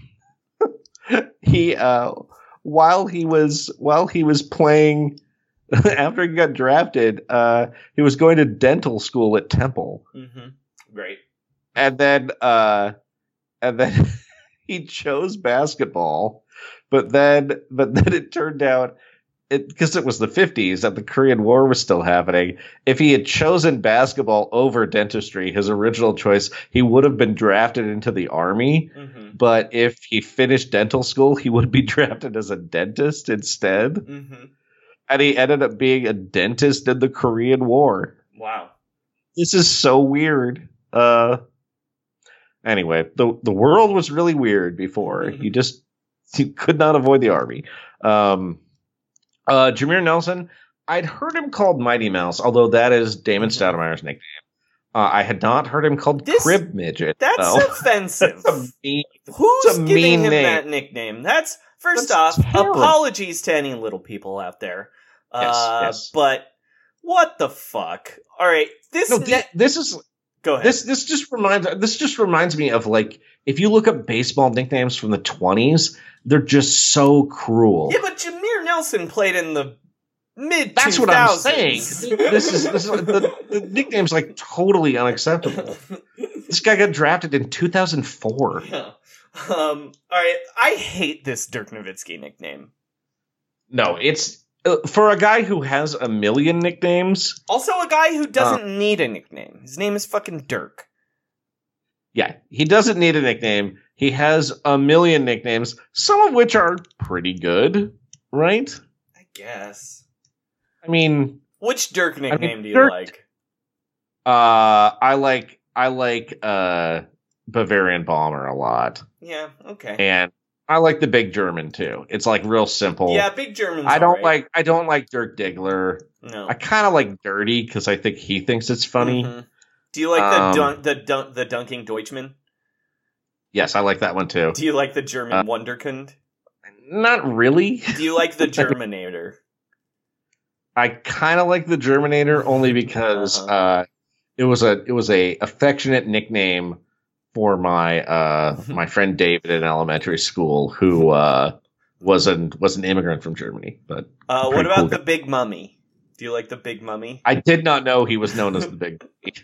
H: he uh while he was while he was playing after he got drafted, uh he was going to dental school at Temple.
I: Mm-hmm. Great.
H: And then uh and then he chose basketball, but then but then it turned out it because it was the fifties and the Korean War was still happening. If he had chosen basketball over dentistry, his original choice, he would have been drafted into the army.
I: Mm-hmm.
H: But if he finished dental school, he would be drafted as a dentist instead.
I: Mm-hmm.
H: And he ended up being a dentist in the Korean War.
I: Wow.
H: This is so weird. Uh, anyway, the the world was really weird before.
I: Mm-hmm.
H: You just you could not avoid the army. Um, uh, Jameer Nelson, I'd heard him called Mighty Mouse, although that is Damon
I: Mm-hmm.
H: Stoudemire's nickname. Uh, I had not heard him called
I: This-
H: Crib Midget.
I: That's
H: though.
I: offensive.
H: That's a mean-
I: Who's
H: it's a
I: giving
H: mean
I: him
H: name.
I: that nickname? That's first
H: That's
I: off,
H: terrible.
I: apologies to any little people out there.
H: Yes,
I: uh,
H: yes.
I: But what the fuck? All right, this
H: No,
I: ne-
H: thi- this is
I: go ahead.
H: this this just reminds this just reminds me of like if you look up baseball nicknames from the twenties, they're just so cruel.
I: yeah, but Jameer Nelson played in the mid.
H: That's what I'm saying. This is this is the, the nickname's like totally unacceptable. This guy got drafted in two thousand four.
I: Yeah. Um. All right, I hate this Dirk Nowitzki nickname.
H: No, it's uh, for a guy who has a million nicknames.
I: Also, a guy who doesn't need a nickname. His name is fucking Dirk.
H: Yeah, he doesn't need a nickname. He has a million nicknames, some of which are pretty good, right?
I: I guess.
H: I mean,
I: Which Dirk nickname do you
H: Dirk-
I: like?
H: uh, I like I like uh, Bavarian Bomber a lot,
I: Yeah. Okay.
H: and I like the Big German too. It's like real simple.
I: Yeah, Big German's
H: I don't
I: alright.
H: like I don't like Dirk Diggler.
I: No.
H: I kind of like Dirty because I think he thinks it's funny.
I: Mhm. Do you like the
H: Um,
I: dun- the dun- the dunking Deutschman?
H: Yes, I like that one too.
I: Do you like the German
H: Uh,
I: Wunderkind?
H: Not really.
I: Do you like the Germinator?
H: I kind of like the Germinator only because
I: Uh-huh.
H: uh, it was a it was a affectionate nickname for my uh, my friend David in elementary school who uh, was an was an immigrant from Germany. But
I: Uh, what
H: pretty
I: about
H: cool
I: the
H: guy.
I: Big Mummy? Do you like the Big Mummy?
H: I did not know he was known as the Big.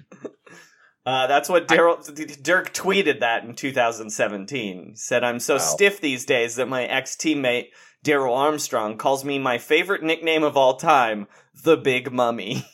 I: Uh, that's what Daryl Dirk tweeted that in two thousand seventeen. He said, "I'm so
H: Wow.
I: stiff these days that my ex teammate Daryl Armstrong calls me my favorite nickname of all time, the Big Mummy."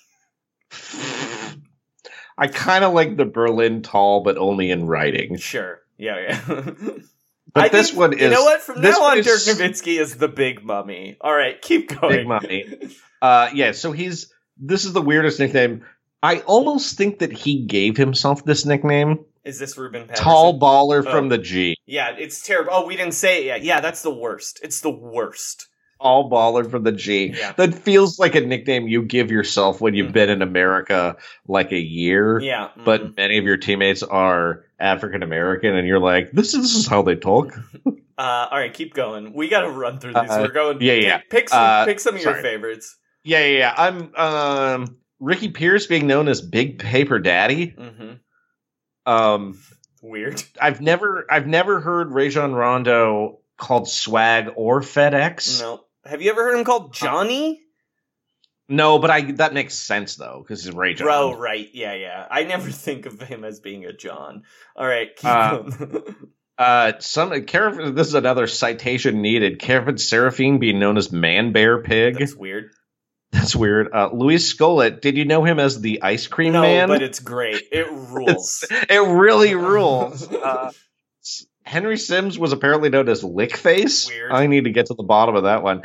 H: I kind of like the Berlin Tall, but only in writing.
I: Sure, yeah, yeah.
H: But
I: I
H: this
I: think-
H: one is
I: you know what? From
H: this
I: now
H: one
I: on,
H: is
I: Dirk Nowitzki is the Big Mummy. All right, keep going.
H: Big Mummy. Uh, yeah, so he's this is the weirdest nickname. I almost think that he gave himself this nickname.
I: Is this Ruben Patterson?
H: Tall baller
I: Oh.
H: from the G.
I: Yeah, it's terrible. Oh, we didn't say it yet. Yeah, that's the worst. It's the worst.
H: Tall baller from the G.
I: Yeah.
H: That feels like a nickname you give yourself when you've
I: Mhm.
H: been in America like a year.
I: Yeah,
H: But
I: mhm.
H: many of your teammates are African American, and you're like, this is, this is how they talk.
I: Uh, all right, keep going. We got to run through these.
H: Uh,
I: We're going.
H: yeah,
I: pick,
H: yeah.
I: Pick some.
H: Uh,
I: pick some of your
H: sorry.
I: favorites.
H: Yeah, yeah, yeah. I'm um, Ricky Pierce being known as Big Paper Daddy.
I: Mm-hmm.
H: Um,
I: Weird.
H: I've never I've never heard Rajon Rondo called Swag or FedEx.
I: No. Have you ever heard him called Johnny?
H: No, but I that makes sense though because he's Rajon.
I: Bro, right? Yeah, yeah. I never think of him as being a John. All right, keep
H: Uh,
I: going.
H: Uh, some Kevin, this is another citation needed. Kevin Seraphine being known as Man Bear Pig.
I: That's weird.
H: That's weird. Uh, Luis Scola, did you know him as the Ice Cream
I: No,
H: Man?
I: but it's great. It rules.
H: It really rules. Uh, Henry Sims was apparently known as Lickface.
I: Weird.
H: I need to get to the bottom of that one.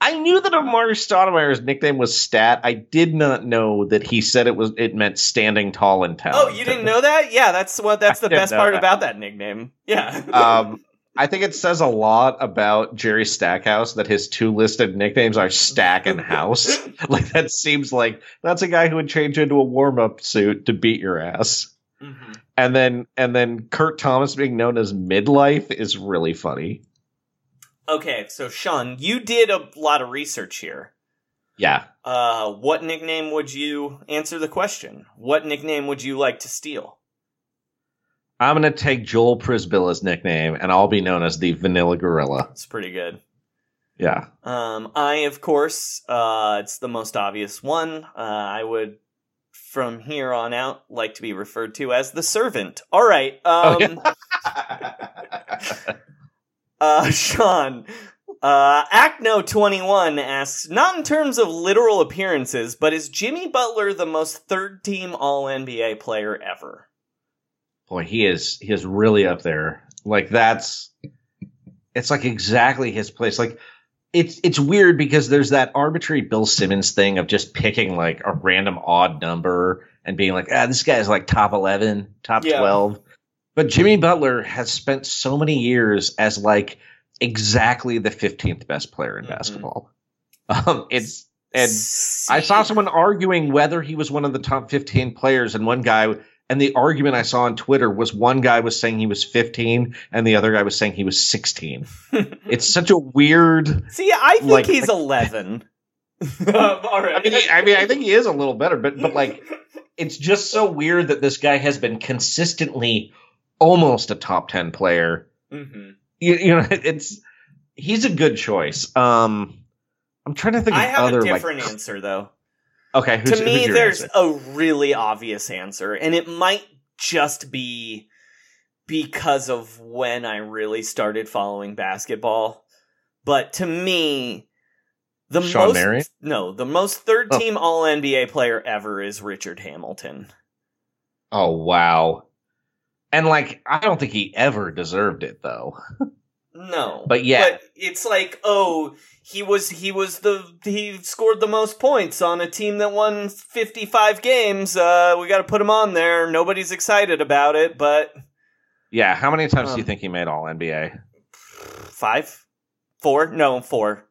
H: I knew that Amari Stoudemire's nickname was Stat. I did not know that he said it was it meant standing tall and talented.
I: Oh, you didn't know that? Yeah, that's what that's the best part
H: that.
I: about that nickname. Yeah.
H: um, I think it says a lot about Jerry Stackhouse that his two listed nicknames are Stack and House. Like that seems like that's a guy who would change into a warm-up suit to beat your ass. Mm-hmm. And then and then Kurt Thomas being known as Midlife is really funny.
I: Okay, so Sean, you did a lot of research here.
H: Yeah.
I: Uh, what nickname would you answer the question? What nickname would you like to steal?
H: I'm going to take Joel Prisbilla's nickname, and I'll be known as the Vanilla Gorilla.
I: It's pretty good.
H: Yeah.
I: Um, I, of course, uh, it's the most obvious one. Uh, I would, from here on out, like to be referred to as the Servant. All right. Um, oh, yeah. Uh, Sean, uh, Acno twenty-one asks, not in terms of literal appearances, but is Jimmy Butler the most third-team All N B A player ever?
H: Boy, he is he is really up there. Like, that's... It's, like, exactly his place. Like, it's it's weird because there's that arbitrary Bill Simmons thing of just picking, like, a random odd number and being like, ah, this guy's, like, top eleven, top yeah. twelve. But Jimmy Butler has spent so many years as like exactly the fifteenth best player in mm-hmm. basketball. Um, it's and See. I saw someone arguing whether he was one of the top fifteen players, and one guy, and the argument I saw on Twitter was one guy was saying he was fifteen, and the other guy was saying he was sixteen. It's such a weird.
I: See, I think like, he's like, eleven. um, all right.
H: I mean, I mean, I think he is a little better, but but like, it's just so weird that this guy has been consistently almost a top ten player. Mm-hmm. You, you know, it's he's a good choice. Um, I'm trying to think.
I: I
H: of
I: have
H: other,
I: a different
H: like,
I: answer though.
H: Okay, who's,
I: to me,
H: who's your
I: there's
H: answer?
I: a really obvious answer, and it might just be because of when I really started following basketball. But to me, the
H: Sean
I: most
H: Marion?
I: no, the most third team oh. All N B A player ever is Richard Hamilton.
H: Oh wow. And, like, I don't think he ever deserved it, though.
I: No.
H: But, yeah.
I: But it's like, oh, he was he was the he scored the most points on a team that won fifty-five games. Uh, we got to put him on there. Nobody's excited about it, but...
H: Yeah, how many times
I: um,
H: do you think he made All N B A?
I: Five? Four? No, four.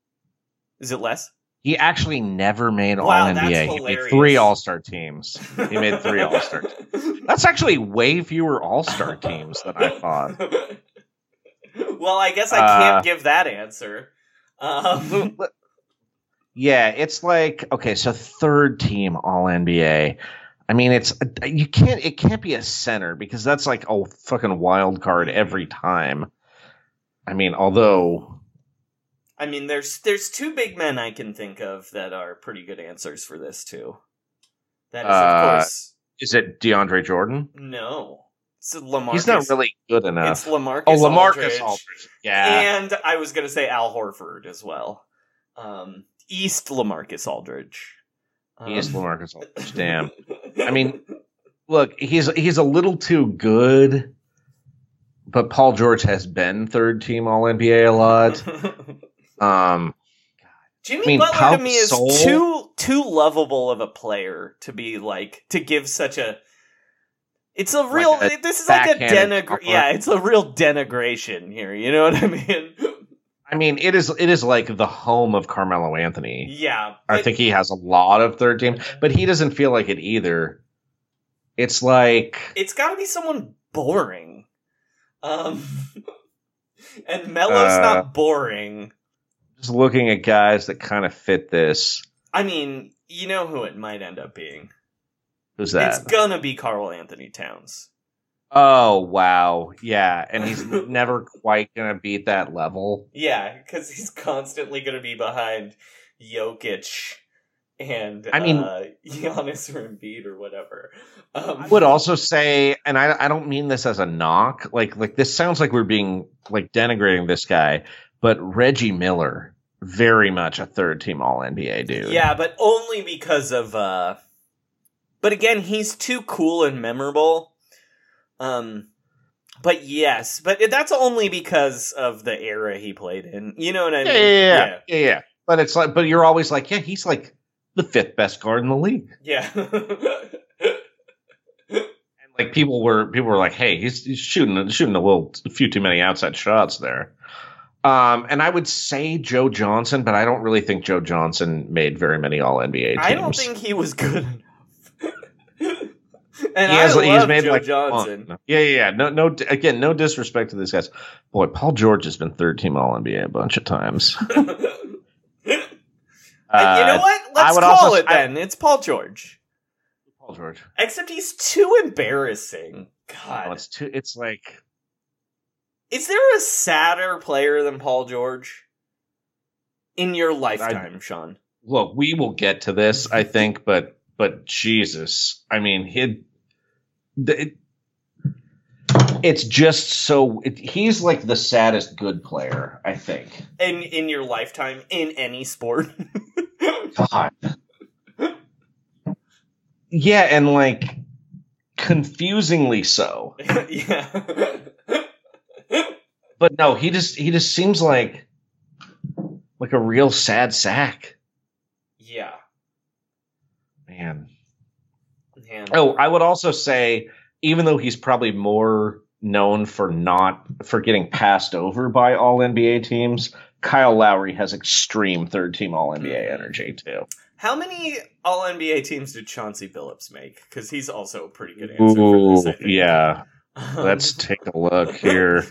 I: Is it less?
H: He actually never made
I: wow,
H: All N B A.
I: That's
H: he
I: hilarious.
H: made three All-Star teams. He made three All-Star teams. That's actually way fewer All-Star teams than I thought.
I: Well, I guess I can't uh, give that answer. Um.
H: Yeah, it's like, okay, so third team All N B A. I mean, it's you can't it can't be a center because that's like a fucking wild card every time. I mean, although.
I: I mean, there's there's two big men I can think of that are pretty good answers for this, too. That is, of
H: uh,
I: course...
H: Is it DeAndre Jordan?
I: No. It's LaMarcus.
H: He's not really good enough.
I: It's LaMarcus
H: Oh, LaMarcus
I: Aldridge.
H: Aldridge. Yeah.
I: And I was going to say Al Horford as well. Um, East LaMarcus Aldridge. Um,
H: East LaMarcus Aldridge, damn. I mean, look, he's he's a little too good, but Paul George has been third team All N B A a lot. Um,
I: Jimmy
H: I mean,
I: Butler
H: Pau
I: to me is
H: Gasol?
I: too too lovable of a player to be like to give such a. It's a real.
H: Like a
I: this is like a
H: backhanded
I: denigration. Yeah, it's a real denigration here. You know what I mean?
H: I mean, it is it is like the home of Carmelo Anthony.
I: Yeah,
H: I
I: it,
H: think he has a lot of third team, but he doesn't feel like it either. It's like
I: it's got to be someone boring. Um, and Melo's
H: uh,
I: not boring.
H: Just looking at guys that kind of fit this.
I: I mean, you know who it might end up being.
H: Who's that?
I: It's gonna be Karl Anthony Towns.
H: Oh, wow. Yeah, and he's never quite going to beat that level.
I: Yeah, because he's constantly going to be behind Jokic and
H: I mean,
I: uh, Giannis or Embiid or whatever. Um,
H: I would also say, and I, I don't mean this as a knock, like like this sounds like we're being, like, denigrating this guy, but Reggie Miller, very much a third-team All N B A dude.
I: Yeah, but only because of... Uh... But again, he's too cool and memorable. Um, but yes, but that's only because of the era he played in. You know what I mean?
H: Yeah, yeah, yeah. yeah. yeah, yeah. but it's like, but you're always like, yeah, he's like the fifth best guard in the league.
I: Yeah.
H: And like people were, people were like, hey, he's, he's shooting, shooting a little, a few too many outside shots there. Um, and I would say Joe Johnson, but I don't really think Joe Johnson made very many All N B A teams.
I: I don't think he was good enough. And
H: he has,
I: I love
H: he's made
I: Joe
H: like
I: Johnson.
H: One. Yeah, yeah, yeah. No, no. Again, no disrespect to these guys. Boy, Paul George has been third team All N B A a bunch of times. uh,
I: you know what? Let's call also, it then. I, it's Paul George.
H: Paul George.
I: Except he's too embarrassing. God,
H: no, it's too. It's like.
I: Is there a sadder player than Paul George in your lifetime, I, Sean?
H: Look, we will get to this, I think, but but Jesus, I mean, he. It, it's just so it, he's like the saddest good player, I think.
I: In in your lifetime, in any sport.
H: God. Yeah, and like confusingly so.
I: Yeah.
H: But no, he just he just seems like like a real sad sack.
I: Yeah.
H: Man.
I: Man.
H: Oh, I would also say, even though he's probably more known for not for getting passed over by all N B A teams, Kyle Lowry has extreme third team all N B A energy too.
I: How many all N B A teams did Chauncey Billups make? Because he's also a pretty good answer
H: Ooh,
I: for this, I think.
H: Yeah. Um, Let's take a look here.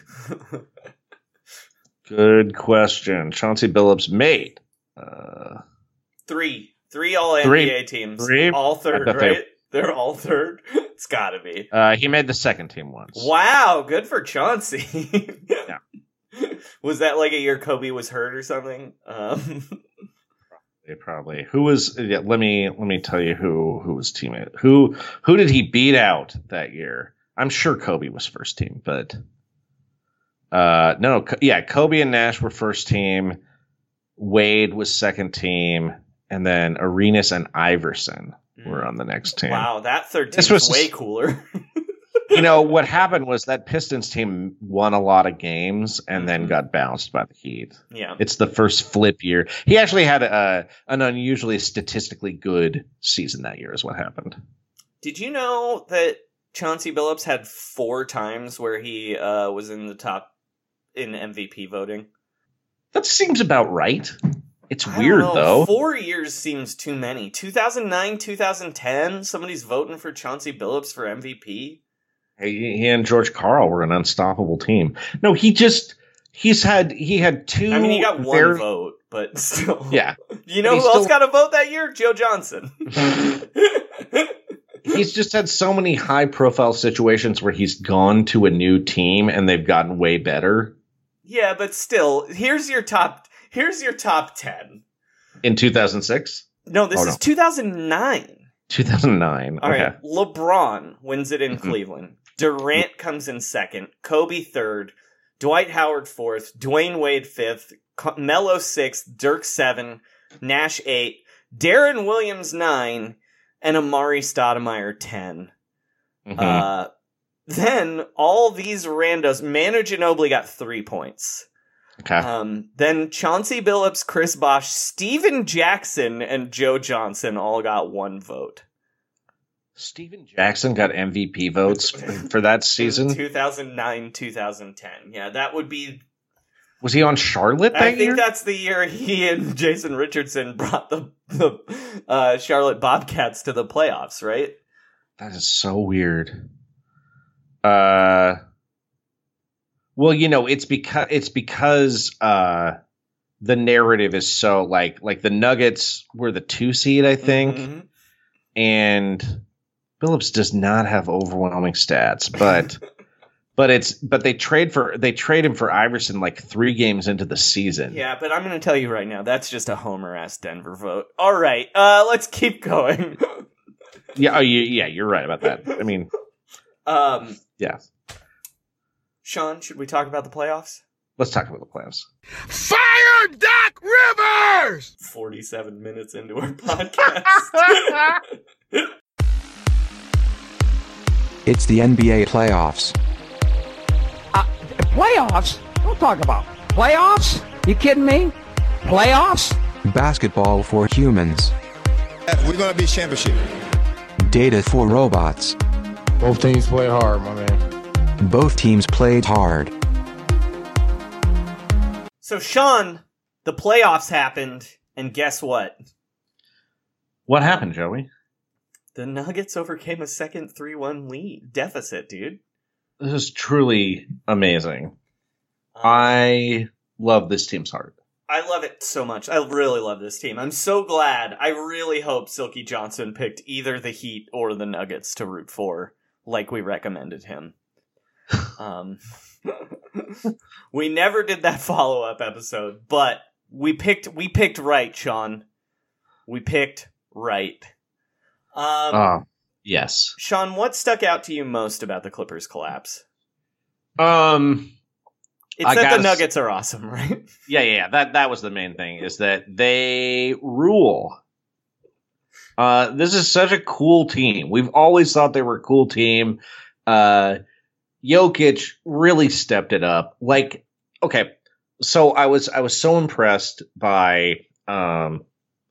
H: Good question. Chauncey Billups made uh,
I: three. Three all N B A teams.
H: Three?
I: All third, right? They... They're all third? It's gotta be.
H: Uh, he made the second team once.
I: Wow, good for Chauncey.
H: Yeah.
I: Was that like a year Kobe was hurt or something? Um...
H: probably, probably. Who was? Yeah, let me let me tell you who who was teammate. Who who did he beat out that year? I'm sure Kobe was first team, but uh, no, yeah, Kobe and Nash were first team. Wade was second team, and then Arenas and Iverson were on the next team.
I: Wow, that third team was way cooler.
H: You know, what happened was that Pistons team won a lot of games and then got bounced by the Heat.
I: Yeah.
H: It's the first flip year. He actually had a, an unusually statistically good season that year is what happened.
I: Did you know that Chauncey Billups had four times where he uh, was in the top in M V P voting?
H: That seems about right. It's weird, though.
I: Four years seems too many. two thousand nine, two thousand ten, somebody's voting for Chauncey Billups for M V P.
H: He, he and George Karl were an unstoppable team. No, he just he's had he had two.
I: I mean, he got one
H: very,
I: vote, but still.
H: Yeah.
I: You know who
H: still,
I: else got a vote that year? Joe Johnson.
H: He's just had so many high profile situations where he's gone to a new team and they've gotten way better.
I: Yeah, but still, here's your top. Here's your top ten.
H: In two thousand six?
I: No, this oh, is no. two thousand nine.
H: two thousand nine.
I: All
H: okay.
I: right. LeBron wins it in mm-hmm. Cleveland. Durant comes in second. Kobe third. Dwight Howard fourth. Dwayne Wade fifth. Melo sixth. Dirk seven. Nash eight. Deron Williams nine. And Amari Stoudemire ten. Mm-hmm. Uh, then all these randos. Manu Ginobili got three points.
H: Okay.
I: Um, then Chauncey Billups, Chris Bosh, Steven Jackson, and Joe Johnson all got one vote.
H: Steven Jackson got M V P votes for that season?
I: two thousand nine, two thousand ten. Yeah, that would be...
H: Was he on Charlotte that
I: I
H: year?
I: think that's the year he and Jason Richardson brought the, the uh, Charlotte Bobcats to the playoffs, right?
H: That is so weird. Uh... Well, you know, it's because it's because uh, the narrative is so like like the Nuggets were the two seed, I think, mm-hmm. and Billups does not have overwhelming stats, but but it's but they trade for they trade him for Iverson like three games into the season.
I: Yeah, but I'm going to tell you right now, that's just a homer ass Denver vote. All right, uh, let's keep going.
H: yeah, oh, you, yeah, you're right about that. I mean,
I: um,
H: yeah.
I: Sean, should we talk about the playoffs?
H: Let's talk about the playoffs.
G: Fire Doc Rivers!
I: forty-seven minutes into our podcast.
E: It's the N B A playoffs.
J: Uh, playoffs? Don't talk about playoffs. You kidding me? Playoffs?
E: Basketball for humans.
G: We're going to be championship.
E: Data for robots.
K: Both teams play hard, my man.
E: Both teams played hard.
I: So, Sean, the playoffs happened, and guess what?
H: What happened, Joey?
I: The Nuggets overcame a second three one lead deficit, dude.
H: This is truly amazing. Um, I love this team's heart.
I: I love it so much. I really love this team. I'm so glad. I really hope Silky Johnson picked either the Heat or the Nuggets to root for, like we recommended him. um, we never did that follow-up episode, but we picked we picked right, Sean. We picked right. Um,
H: uh, yes.
I: Sean, what stuck out to you most about the Clippers' collapse?
H: Um,
I: it's
H: I
I: that
H: gotta
I: the Nuggets are awesome, right?
H: Yeah, yeah, yeah. That that was the main thing, is that they rule. Uh, this is such a cool team. We've always thought they were a cool team. Uh, Jokic really stepped it up. Like, okay, so I was I was so impressed by. Um,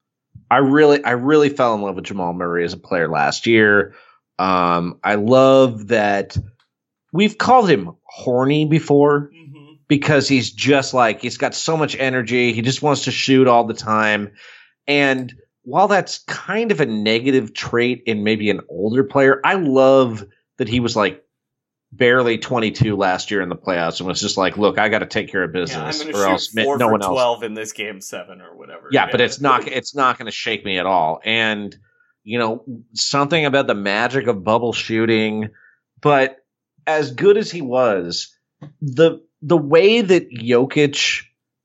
H: I really I really fell in love with Jamal Murray as a player last year. Um, I love that we've called him horny before mm-hmm. because he's just like he's got so much energy. He just wants to shoot all the time. And while that's kind of a negative trait in maybe an older player, I love that he was like barely twenty-two last year in the playoffs and was just like, look, I got to take care of business,
I: yeah,
H: or else
I: four
H: no
I: for
H: one else.
I: twelve in this game seven or whatever.
H: Yeah, yeah, but it's not it's not going to shake me at all. And you know, something about the magic of bubble shooting. But as good as he was, the the way that Jokic,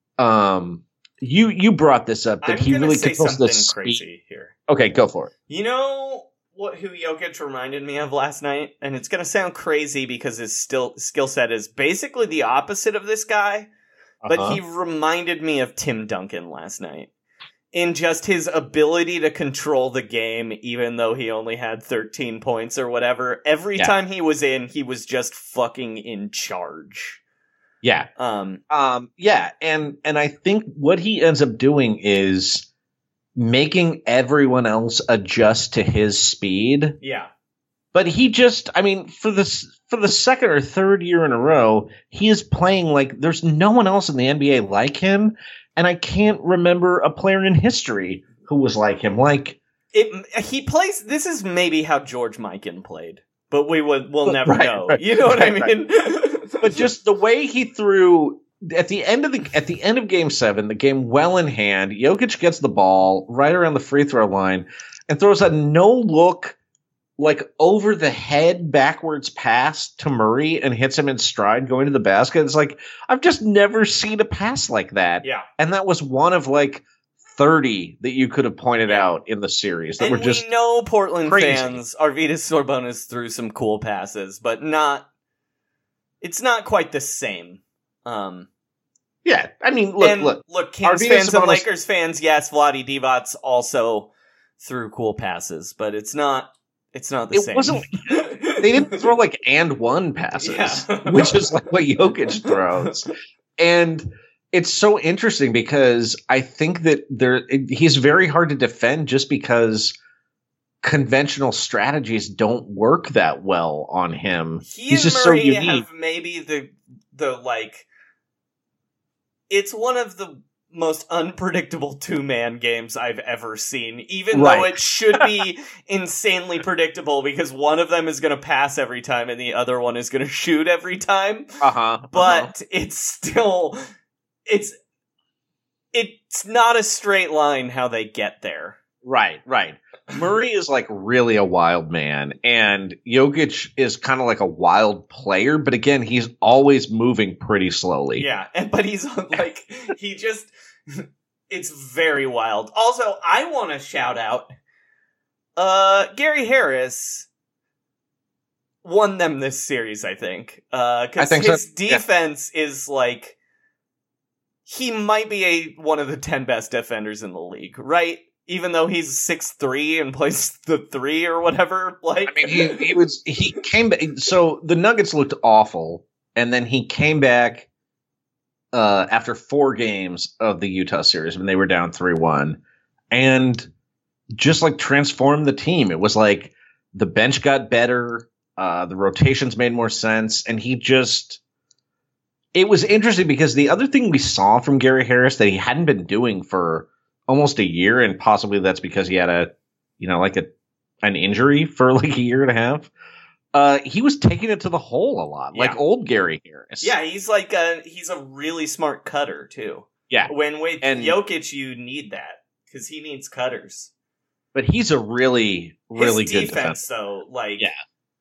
H: um, you you brought this up that
I: I'm
H: he really
I: say
H: controls
I: something
H: the
I: crazy
H: speed.
I: here.
H: Okay, go for it.
I: You know what who Jokic reminded me of last night? And it's going to sound crazy because his still skill set is basically the opposite of this guy, but
H: Uh-huh.
I: he reminded me of Tim Duncan last night in just his ability to control the game, even though he only had thirteen points or whatever. Every
H: Yeah.
I: time he was in, he was just fucking in charge.
H: Yeah.
I: Um,
H: Um, yeah, and and I think what he ends up doing is making everyone else adjust to his speed.
I: yeah.
H: But he just, I mean, for this for the second or third year in a row, he is playing like there's no one else in the N B A like him, and I can't remember a player in history who was like him. Like
I: It, he plays. This is maybe how George Mikan played, but we would we'll never
H: Right,
I: know.
H: right,
I: you know what
H: right,
I: I mean?
H: but just the way he threw at the end of the at the end of game seven, the game well in hand, Jokic gets the ball right around the free throw line and throws a no look, like over the head backwards pass to Murray and hits him in stride going to the basket. It's like, I've just never seen a pass like that.
I: Yeah.
H: And that was one of like thirty that you could have pointed out in the series that
I: and
H: were just
I: we know Portland
H: crazy.
I: fans, Arvydas Sorbonis threw some cool passes, but not. It's not quite the same. Um,
H: yeah. I mean, look,
I: and
H: look,
I: look, Kings
H: Arvydas
I: fans and
H: Sabonis-
I: Lakers fans, yes, Vlade Divac also threw cool passes, but it's not. It's not the
H: It
I: same.
H: wasn't. They didn't throw like and one passes,
I: Yeah.
H: which is like what Jokic throws. And it's so interesting because I think that there he's very hard to defend just because conventional strategies don't work that well on him.
I: He
H: he's
I: and
H: just
I: Murray
H: so unique.
I: have maybe the the like. It's one of the most unpredictable two-man games I've ever seen, even
H: Right.
I: though it should be insanely predictable because one of them is going to pass every time and the other one is going to shoot every time.
H: Uh-huh.
I: But
H: uh-huh.
I: it's still it's it's not a straight line how they get there.
H: Right, right. Murray is like really a wild man, and Jokic is kind of like a wild player, but again, he's always moving pretty slowly.
I: Yeah, and but he's like he just it's very wild. Also, I want to shout out uh Gary Harris won them this series, I think. Uh
H: I
I: cuz
H: think so.
I: his defense yeah. is like he might be a one of the ten best defenders in the league, right? Even though he's six three and plays the three or whatever, like
H: I mean, he, he was he came back. So the Nuggets looked awful, and then he came back uh, after four games of the Utah series when they were down three one and just like transformed the team. It was like the bench got better. Uh, the rotations made more sense. And he just, it was interesting because the other thing we saw from Gary Harris that he hadn't been doing for almost a year, and possibly that's because he had a, you know, like a, an injury for like a year and a half. Uh, he was taking it to the hole a lot, yeah. like old Gary Harris.
I: Yeah, he's like a, he's a really smart cutter too.
H: Yeah.
I: When with
H: and,
I: Jokic, you need that because he needs cutters.
H: But he's a really, really
I: His
H: good
I: defense,
H: defense.
I: though, like
H: yeah.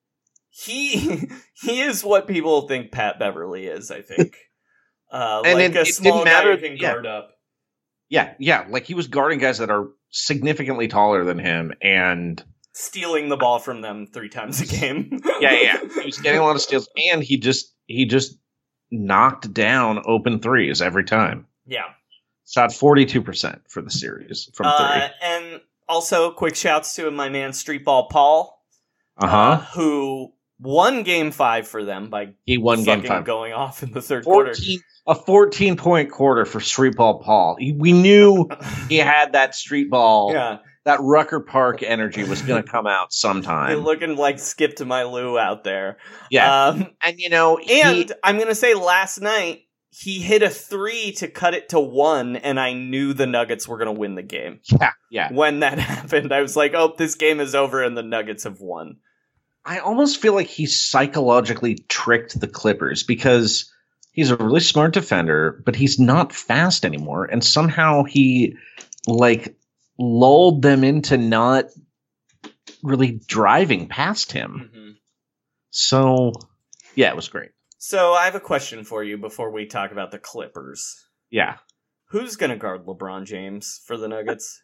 I: he he is what people think Pat Beverly is. I think, uh,
H: and
I: like
H: it,
I: a
H: it
I: small
H: didn't matter.
I: guy who can
H: yeah.
I: guard up.
H: Yeah, yeah, like he was guarding guys that are significantly taller than him and
I: stealing the ball from them three times a game.
H: yeah, yeah, he was getting a lot of steals, and he just he just knocked down open threes every time.
I: Yeah,
H: shot forty-two percent for the series from
I: uh,
H: three.
I: And also, quick shouts to my man Streetball Paul,
H: uh-huh.
I: uh, who won Game Five for them by
H: he won Game Five,
I: going off in the third
H: fourteen
I: quarter.
H: A fourteen-point quarter for Streetball Paul. He, we knew he had that street ball.
I: Yeah.
H: That Rucker Park energy was going to come out sometime.
I: You're looking like Skip to my Lou out there.
H: Yeah.
I: Um,
H: and, you know, he,
I: and I'm going to say last night, he hit a three to cut it to one, and I knew the Nuggets were going to win the game.
H: Yeah, yeah.
I: When that happened, I was like, oh, this game is over, and the Nuggets have won.
H: I almost feel like he psychologically tricked the Clippers because he's a really smart defender, but he's not fast anymore. And somehow he, like, lulled them into not really driving past him. Mm-hmm. So, yeah, it was great.
I: So I have a question for you before we talk about the Clippers.
H: Yeah.
I: Who's going to guard LeBron James for the Nuggets?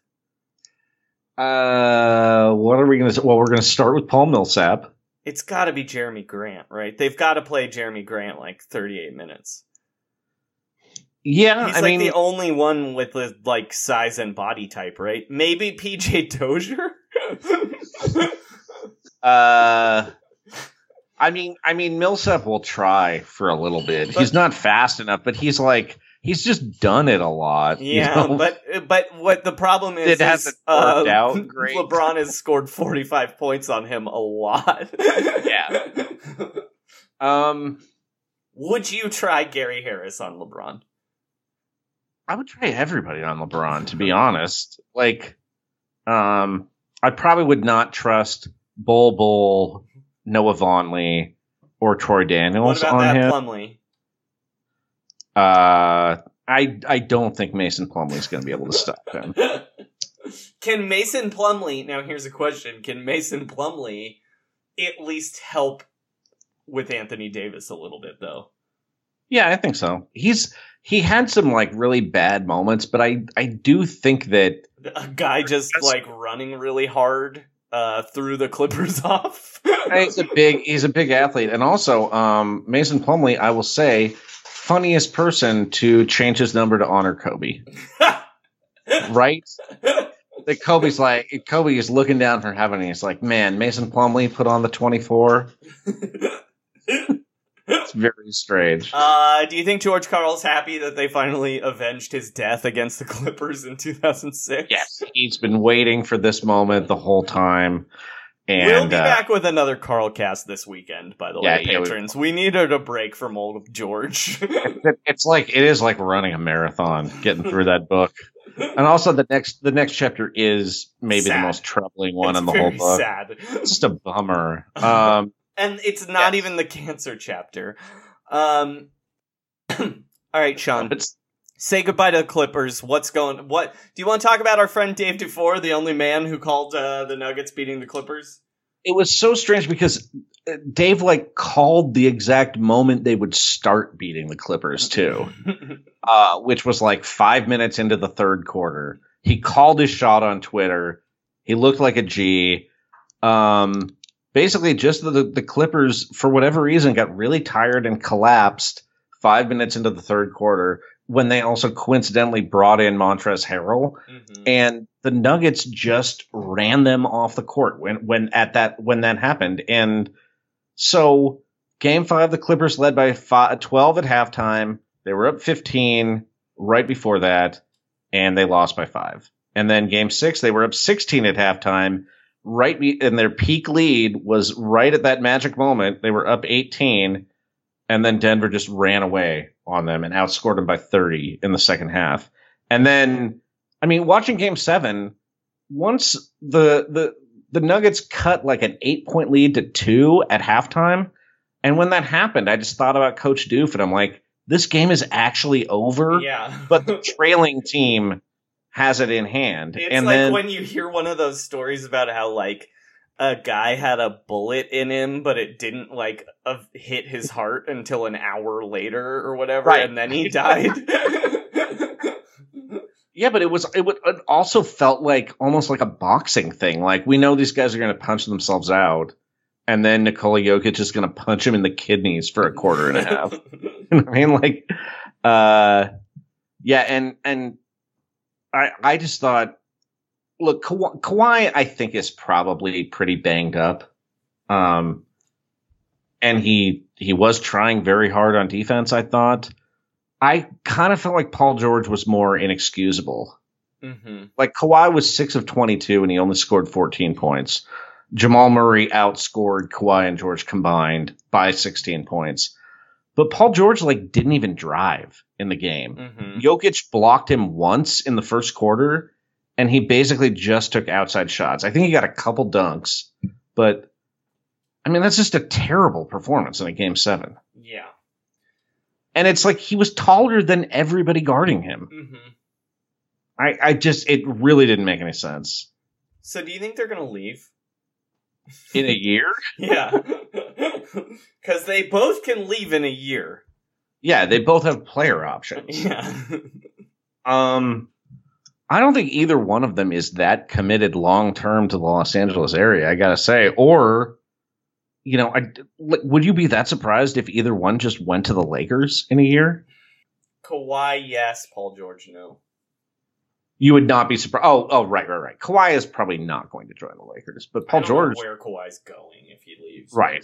H: Uh, what are we going to? Well, we're going to start with Paul Millsap.
I: It's got to be Jeremy Grant, right? They've got to play Jeremy Grant like thirty-eight minutes.
H: Yeah,
I: he's
H: I
I: like
H: mean,
I: the only one with the like size and body type, right? Maybe P J Dozier.
H: uh, I mean, I mean, Millsap will try for a little bit. But, he's not fast enough, but he's like. He's just done it a lot.
I: Yeah,
H: you know?
I: but but what the problem is,
H: it hasn't
I: is, uh,
H: worked out great.
I: LeBron has scored forty-five points on him a lot.
H: Yeah. Um,
I: would you try Gary Harris on LeBron?
H: I would try everybody on LeBron, to be honest. Like, um, I probably would not trust Bol Bol, Noah Vonleh, or Troy Daniels
I: what about
H: on
I: that
H: him.
I: Plumlee?
H: Uh, I I don't think Mason Plumlee is going to be able to stop him.
I: Can Mason Plumlee, now here's a question, can Mason Plumlee at least help with Anthony Davis a little bit, though?
H: Yeah, I think so. He's he had some like really bad moments, but I, I do think that
I: a guy just like running really hard uh, threw the Clippers off.
H: he's a big he's a big athlete, and also um, Mason Plumlee, I will say, funniest person to change his number to honor Kobe. Right? That Kobe's like Kobe is looking down from heaven and he's like, man, Mason Plumlee put on the twenty-four. It's very strange.
I: Uh, do you think George Karl's happy that they finally avenged his death against the Clippers in two thousand six?
H: Yes, he's been waiting for this moment the whole time. And,
I: we'll be
H: uh,
I: back with another Karl cast this weekend, by the
H: yeah,
I: way,
H: yeah,
I: patrons. We, we needed a break from old George.
H: it, it's like it is like running a marathon, getting through that book. And also the next the next chapter is maybe
I: sad.
H: the most troubling one
I: it's
H: in the
I: very
H: whole book.
I: Sad.
H: It's just a bummer. Um,
I: and it's not
H: yes.
I: even the cancer chapter. Um, all right, Sean.
H: It's,
I: Say goodbye to the Clippers. What's going? What do you want to talk about? Our friend Dave Dufour, the only man who called uh, the Nuggets beating the Clippers.
H: It was so strange because Dave like called the exact moment they would start beating the Clippers too, uh, which was like five minutes into the third quarter. He called his shot on Twitter. He looked like a G. Um, basically, just the the Clippers for whatever reason got really tired and collapsed five minutes into the third quarter, when they also coincidentally brought in Montrezl Harrell, mm-hmm. and the Nuggets just ran them off the court when when at that when that happened. And so game five, the Clippers led by five, twelve at halftime. They were up fifteen right before that, and they lost by five. And then game six, they were up sixteen at halftime. Right, be- and their peak lead was right at that magic moment. They were up eighteen, and then Denver just ran away on them and outscored them by thirty in the second half. And then, I mean, watching game seven, once the the the Nuggets cut like an eight point lead to two at halftime, and when that happened, I just thought about Coach Doof, and I'm like, this game is actually over.
I: Yeah,
H: but the trailing team has it in hand.
I: It's
H: and
I: like
H: then,
I: when you hear one of those stories about how, like, a guy had a bullet in him, but it didn't, like, uh, hit his heart until an hour later or whatever,
H: right.
I: and then he died.
H: Yeah, but it was it, would, it also felt like almost like a boxing thing. Like, we know these guys are going to punch themselves out, and then Nikola Jokic is going to punch him in the kidneys for a quarter and a half. You know what I mean? Like, uh, yeah, and and I I just thought, look, Ka- Kawhi, I think, is probably pretty banged up, um, and he he was trying very hard on defense, I thought. I kind of felt like Paul George was more inexcusable.
I: Mm-hmm.
H: Like, Kawhi was six of twenty-two, and he only scored fourteen points. Jamal Murray outscored Kawhi and George combined by sixteen points. But Paul George, like, didn't even drive in the game.
I: Mm-hmm.
H: Jokic blocked him once in the first quarter, and he basically just took outside shots. I think he got a couple dunks, but, I mean, that's just a terrible performance in a game seven.
I: Yeah.
H: And it's like he was taller than everybody guarding him.
I: Mm-hmm.
H: I, I just, it really didn't make any sense.
I: So do you think they're going to leave?
H: In a year?
I: Yeah. Because they both can leave in a year.
H: Yeah, they both have player options.
I: Yeah.
H: um, I don't think either one of them is that committed long-term to the Los Angeles area, I gotta say. Or, you know, I, would you be that surprised if either one just went to the Lakers in a year?
I: Kawhi, yes. Paul George, no.
H: You would not be surprised. Oh, oh, right, right, right. Kawhi is probably not going to join the Lakers, but Paul
I: I don't
H: George,
I: know where Kawhi's going if he leaves.
H: Right.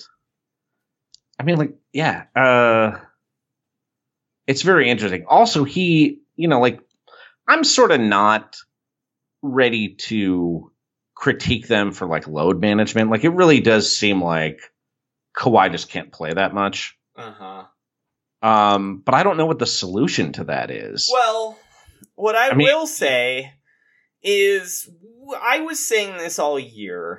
H: I mean, like, yeah. Uh, it's very interesting. Also, he, you know, like, I'm sort of not ready to critique them for, like, load management. Like, it really does seem like Kawhi just can't play that much.
I: Uh-huh.
H: Um, but I don't know what the solution to that is.
I: Well, what I,
H: I mean,
I: will say is I was saying this all year,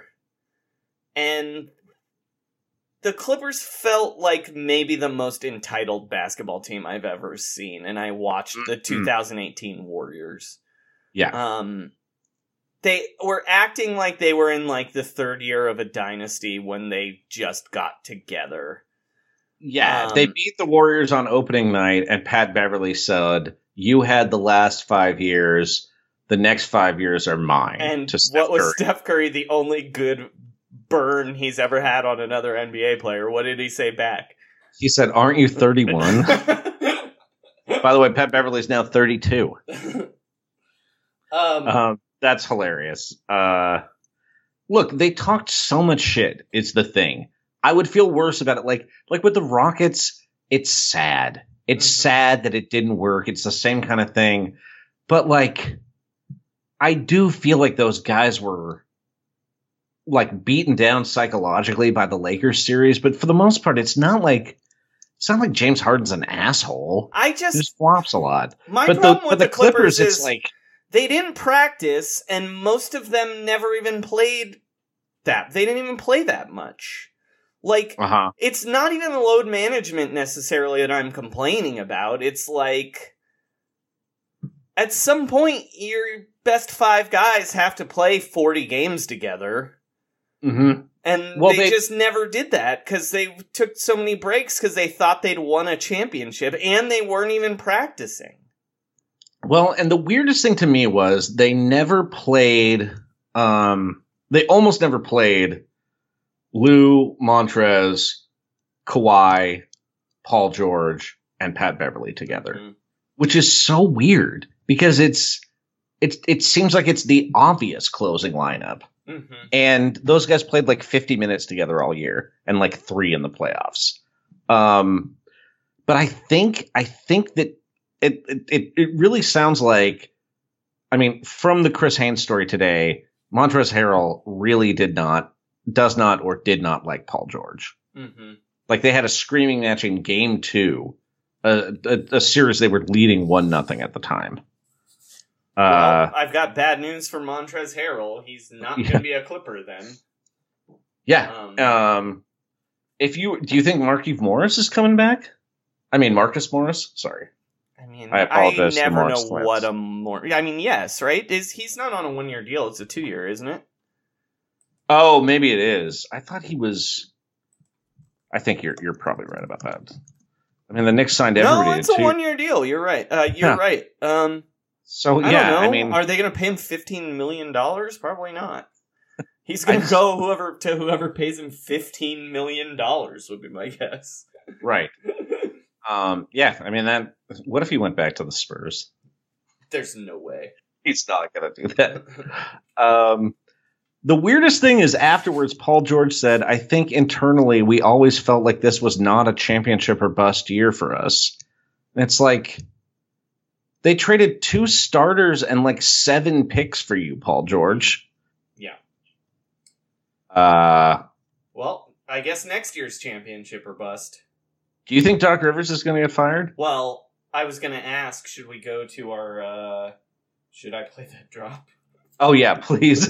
I: and the Clippers felt like maybe the most entitled basketball team I've ever seen, and I watched the two thousand eighteen Warriors.
H: Yeah.
I: Um, they were acting like they were in like the third year of a dynasty when they just got together.
H: Yeah,
I: um,
H: they beat the Warriors on opening night, and Pat Beverly said, "You had the last five years. The next five years are mine."
I: And
H: to Steph
I: what was
H: Curry.
I: Steph Curry the only good burn he's ever had on another N B A player? What did he say back?
H: He said, "Aren't you thirty-one?" By the way, Pat Beverly's now thirty-two.
I: um,
H: um, that's hilarious. Uh, look, they talked so much shit. It's the thing. I would feel worse about it. Like, like with the Rockets, it's sad. It's mm-hmm. sad that it didn't work. It's the same kind of thing. But, like, I do feel like those guys were, like, beaten down psychologically by the Lakers series. But for the most part, it's not like it's not like James Harden's an asshole.
I: I just,
H: he just flops a lot.
I: My
H: but
I: problem
H: the,
I: with
H: but the,
I: the Clippers,
H: Clippers
I: is
H: it's like
I: they didn't practice, and most of them never even played that. They didn't even play that much. Like,
H: uh-huh.
I: It's not even load management necessarily that I'm complaining about. It's like, at some point, your best five guys have to play forty games together.
H: Mm-hmm.
I: And
H: well,
I: they,
H: they
I: just never did that because they took so many breaks because they thought they'd won a championship, and they weren't even practicing.
H: Well, and the weirdest thing to me was they never played, um, they almost never played Lou, Montrez, Kawhi, Paul George, and Pat Beverly together, mm-hmm. which is so weird because it's it's it seems like it's the obvious closing lineup,
I: mm-hmm.
H: and those guys played like fifty minutes together all year and like three in the playoffs. Um, but I think I think that it it it really sounds like, I mean, from the Chris Haynes story today, Montrezl Harrell really did not, does not, or did not like Paul George.
I: Mm-hmm.
H: Like they had a screaming match in game two, a, a, a series they were leading one nothing at the time.
I: Well,
H: Uh,
I: I've got bad news for Montrezl Harrell. He's not
H: Yeah.
I: going to be a Clipper then.
H: yeah.
I: Um,
H: Um, if you do you think Markieff Morris is coming back? I mean Marcus Morris. Sorry.
I: I mean,
H: I
I: I,
H: apologize to
I: never
H: Morris
I: know
H: fans.
I: what a more. I mean, yes, right? Is he's not on a one year deal? It's a two year, isn't it?
H: Oh, maybe it is. I thought he was. I think you're you're probably right about that. I mean, the Knicks signed everybody.
I: No, it's
H: to
I: a
H: two-
I: one year deal. You're right. Uh, you're
H: Huh.
I: right. Um,
H: So
I: I
H: yeah,
I: don't know.
H: I mean,
I: Are they going to pay him fifteen million dollars? Probably not. He's going to
H: just-
I: go whoever to whoever pays him fifteen million dollars would be my guess.
H: right. Um, yeah, I mean that. What if he went back to the Spurs?
I: There's no way.
H: He's not going to do that. Um, the weirdest thing is afterwards, Paul George said, "I think internally we always felt like this was not a championship or bust year for us." And it's like they traded two starters and like seven picks for you, Paul George.
I: Yeah.
H: Uh,
I: Well, I guess next year's championship or bust.
H: do you think Doc Rivers is going to get fired?
I: Well, I was going to ask, should we go to our, uh, should I play that drop?
H: Oh yeah, please.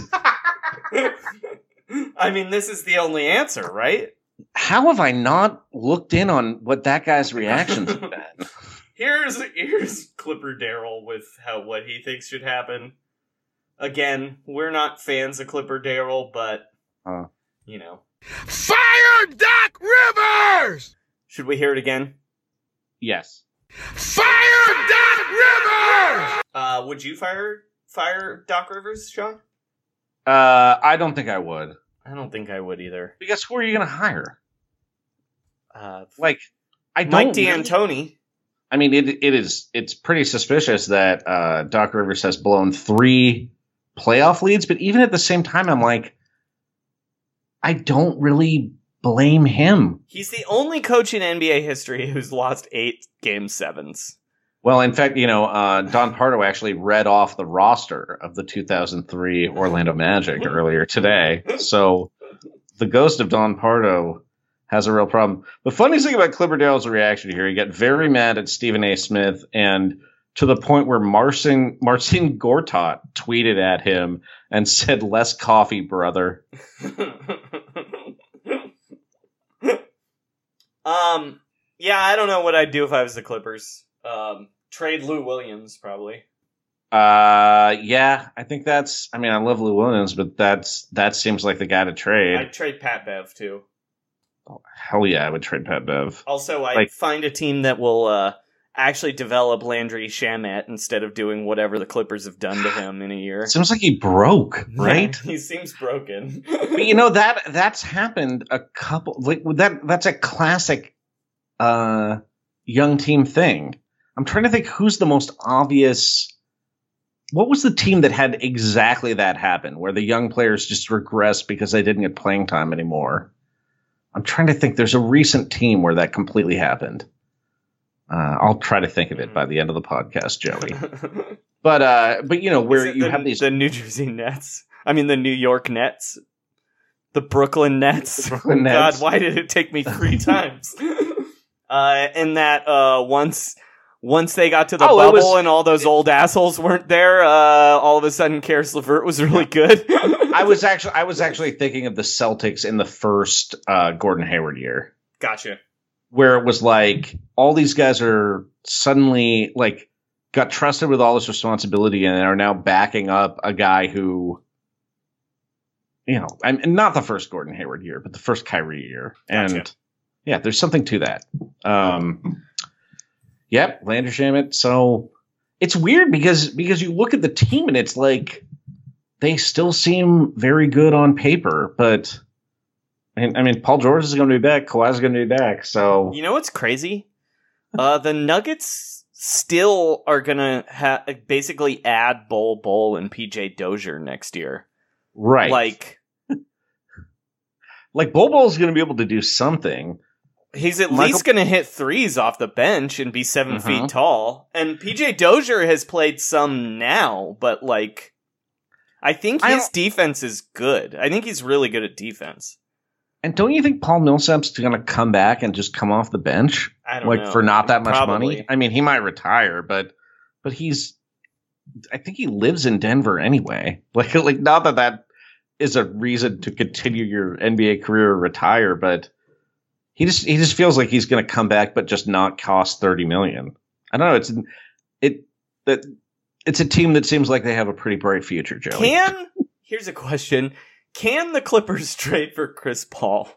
I: I mean, this is the only answer, right?
H: How have I not looked in on what that guy's reactions have been?
I: Here's here's Clipper Daryl with how what he thinks should happen. Again, we're not fans of Clipper Daryl, but
H: Uh,
I: you know.
J: Fire Doc Rivers!
I: Should we hear it again?
H: yes.
J: Fire Doc Rivers!
I: Uh, would you fire fire Doc Rivers, Sean?
H: Uh, I don't think I would.
I: I don't think I would either.
H: Because who are you going to hire?
I: Uh,
H: Like, I don't.
I: Mike
H: really-
I: D'Antoni.
H: I mean, it it is it's pretty suspicious that uh, Doc Rivers has blown three playoff leads, but even at the same time, I'm like, I don't really blame him.
I: He's the only coach in N B A history who's lost eight game sevens.
H: Well, in fact, you know, uh, Don Pardo actually read off the roster of the two thousand three Orlando Magic earlier today. So the ghost of Don Pardo has a real problem. The funniest thing about Clipper Daryl's reaction here, he got very mad at Stephen A. Smith, and to the point where Marcin, Marcin Gortat tweeted at him and said, "Less coffee, brother."
I: um, yeah, I don't know what I'd do if I was the Clippers. Um, trade Lou Williams, probably.
H: Uh, yeah, I think that's, I mean, I love Lou Williams, but that's, that seems like the guy to trade.
I: I'd trade Pat Bev, too.
H: Oh, hell yeah, I would trade Pat Bev.
I: Also, I'd
H: Like-
I: find a team that will uh, actually develop Landry Shamet instead of doing whatever the Clippers have done to him in a year.
H: It seems like he broke, right?
I: he seems broken.
H: But you know, that that's happened a couple, like that, that's a classic, uh, young team thing. I'm trying to think who's the most obvious. What was the team that had exactly that happen, where the young players just regressed because they didn't get playing time anymore? I'm trying to think. There's a recent team where that completely happened. Uh, I'll try to think of it by the end of the podcast, Joey. But uh, but you know,
I: Is
H: where
I: it
H: you
I: the,
H: have these
I: the New Jersey Nets. I mean, the New York Nets. The Brooklyn Nets.
H: The Brooklyn
I: Oh,
H: Nets.
I: God, why did it take me three times? uh, and that uh, once once they got to the
H: Oh, it
I: bubble
H: was-
I: and all those old assholes weren't there, uh, all of a sudden Karis LeVert was really good.
H: I was actually I was actually thinking of the Celtics in the first uh, Gordon Hayward year,
I: Gotcha.
H: where it was like all these guys are suddenly like got trusted with all this responsibility and are now backing up a guy who, you know, I'm not the first Gordon Hayward year, but the first Kyrie year,
I: Gotcha.
H: and yeah, there's something to that. Um, yep, Landry Shamet. So it's weird because because you look at the team and it's like they still seem very good on paper, but I mean, I mean Paul George is going to be back, Kawhi is going to be back, so
I: You know what's crazy? Uh, the Nuggets still are gonna ha- basically add Bol Bol and P J Dozier next year.
H: right,
I: Like,
H: like Bol Bol is going to be able to do something.
I: He's at
H: Michael-
I: least going to hit threes off the bench and be seven
H: Mm-hmm.
I: feet tall. And P J Dozier has played some now, but like, I think
H: I
I: his
H: don't-
I: defense is good. I think he's really good at defense.
H: And don't you think Paul Millsap's going to come back and just come off the bench?
I: I don't
H: like
I: know.
H: for not that much
I: Probably.
H: money? I mean, he might retire, but but he's I think he lives in Denver anyway. Like like not that that is a reason to continue your N B A career or retire, but he just he just feels like he's going to come back but just not cost thirty million. I don't know, it's it that it's a team that seems like they have a pretty bright future, Joey.
I: Can, here's a question. Can the Clippers trade for Chris Paul?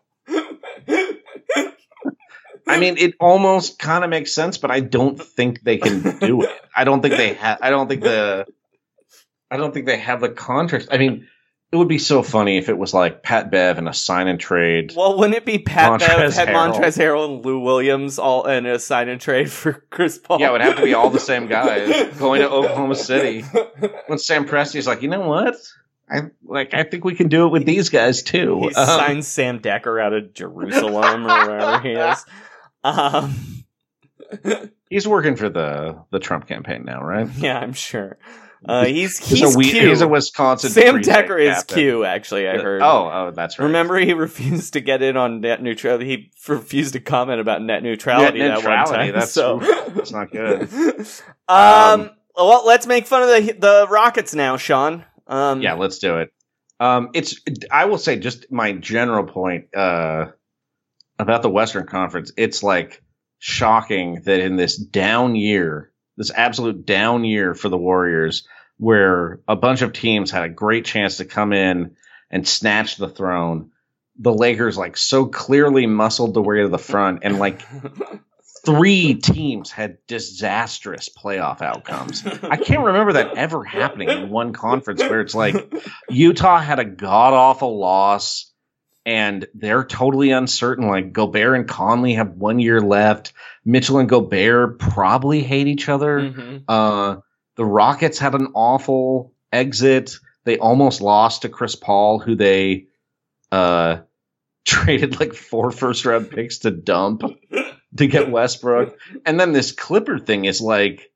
H: I mean, it almost kind of makes sense, but I don't think they can do it. I don't think they have. I don't think the. I don't think they have the contract. I mean, it would be so funny if it was like Pat Bev and a sign and trade.
I: Well, wouldn't it be Pat Bev,
H: Montrezl
I: had
H: Harrell.
I: Montrezl Harrell, and Lou Williams all in a sign and trade for Chris Paul?
H: Yeah, it would have to be all the same guys going to Oklahoma City. When Sam Presti's like, you know what? I like. I think we can do it with these guys too.
I: He
H: Um,
I: signed Sam Decker out of Jerusalem or wherever he is. Um,
H: he's working for the the Trump campaign now, right?
I: yeah, I'm sure. Uh, he's
H: He's,
I: he's
H: a, we-
I: cute.
H: he's a Wisconsin.
I: Sam
H: Free State
I: Decker is
H: captain.
I: Q, actually, I heard.
H: Oh, oh, that's right.
I: Remember, he refused to get in on net neutrality. He refused to comment about net neutrality
H: Net
I: that one
H: neutrality,
I: time.
H: that's-
I: so
H: that's not good.
I: um,
H: Um,
I: well, let's make fun of the the Rockets now, Sean. Um,
H: Yeah, let's do it. Um, it's. I will say just my general point uh, about the Western Conference. It's like shocking that in this down year, this absolute down year for the Warriors, where a bunch of teams had a great chance to come in and snatch the throne, the Lakers like so clearly muscled their way to the front, and like three teams had disastrous playoff outcomes. I can't remember that ever happening in one conference where it's like Utah had a god awful loss and they're totally uncertain. Like Gobert and Conley have one year left. Mitchell and Gobert probably hate each other.
I: Mhm.
H: Uh, the Rockets had an awful exit. They almost lost to Chris Paul, who they uh, traded like four first round picks to dump to get Westbrook. And then this Clipper thing is like,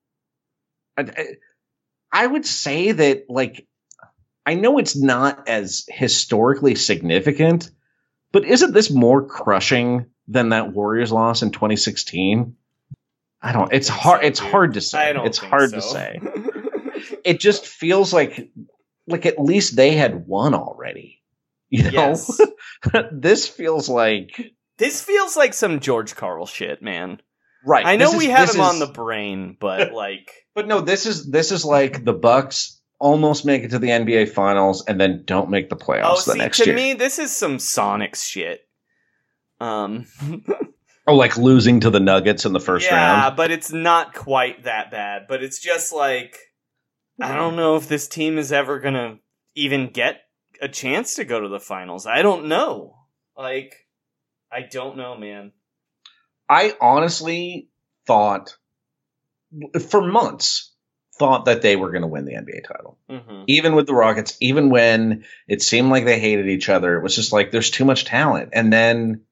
H: I, I would say that like, I know it's not as historically significant, but isn't this more crushing than that Warriors loss in twenty sixteen? I don't, it's hard, it's hard to say.
I: I don't
H: It's
I: think
H: hard
I: so.
H: to say. It just feels like, like at least they had won already. You know,
I: Yes.
H: this feels like,
I: This feels like some George Karl shit, man.
H: right.
I: I know
H: this
I: we
H: is-
I: have
H: this
I: him on
H: is-
I: the brain, but like,
H: But no, this is this is like the Bucks almost make it to the N B A Finals and then don't make the playoffs
I: oh,
H: the
I: see,
H: next
I: to
H: year.
I: me, this is some Sonics shit. Um,
H: oh, like losing to the Nuggets in the first
I: yeah,
H: round.
I: but it's not quite that bad. But it's just like, I don't know if this team is ever gonna even get a chance to go to the finals. I don't know. Like, I don't know, man.
H: I honestly thought for months thought that they were going to win the N B A title.
I: Mm-hmm.
H: Even with the Rockets, even when it seemed like they hated each other, it was just like there's too much talent. And then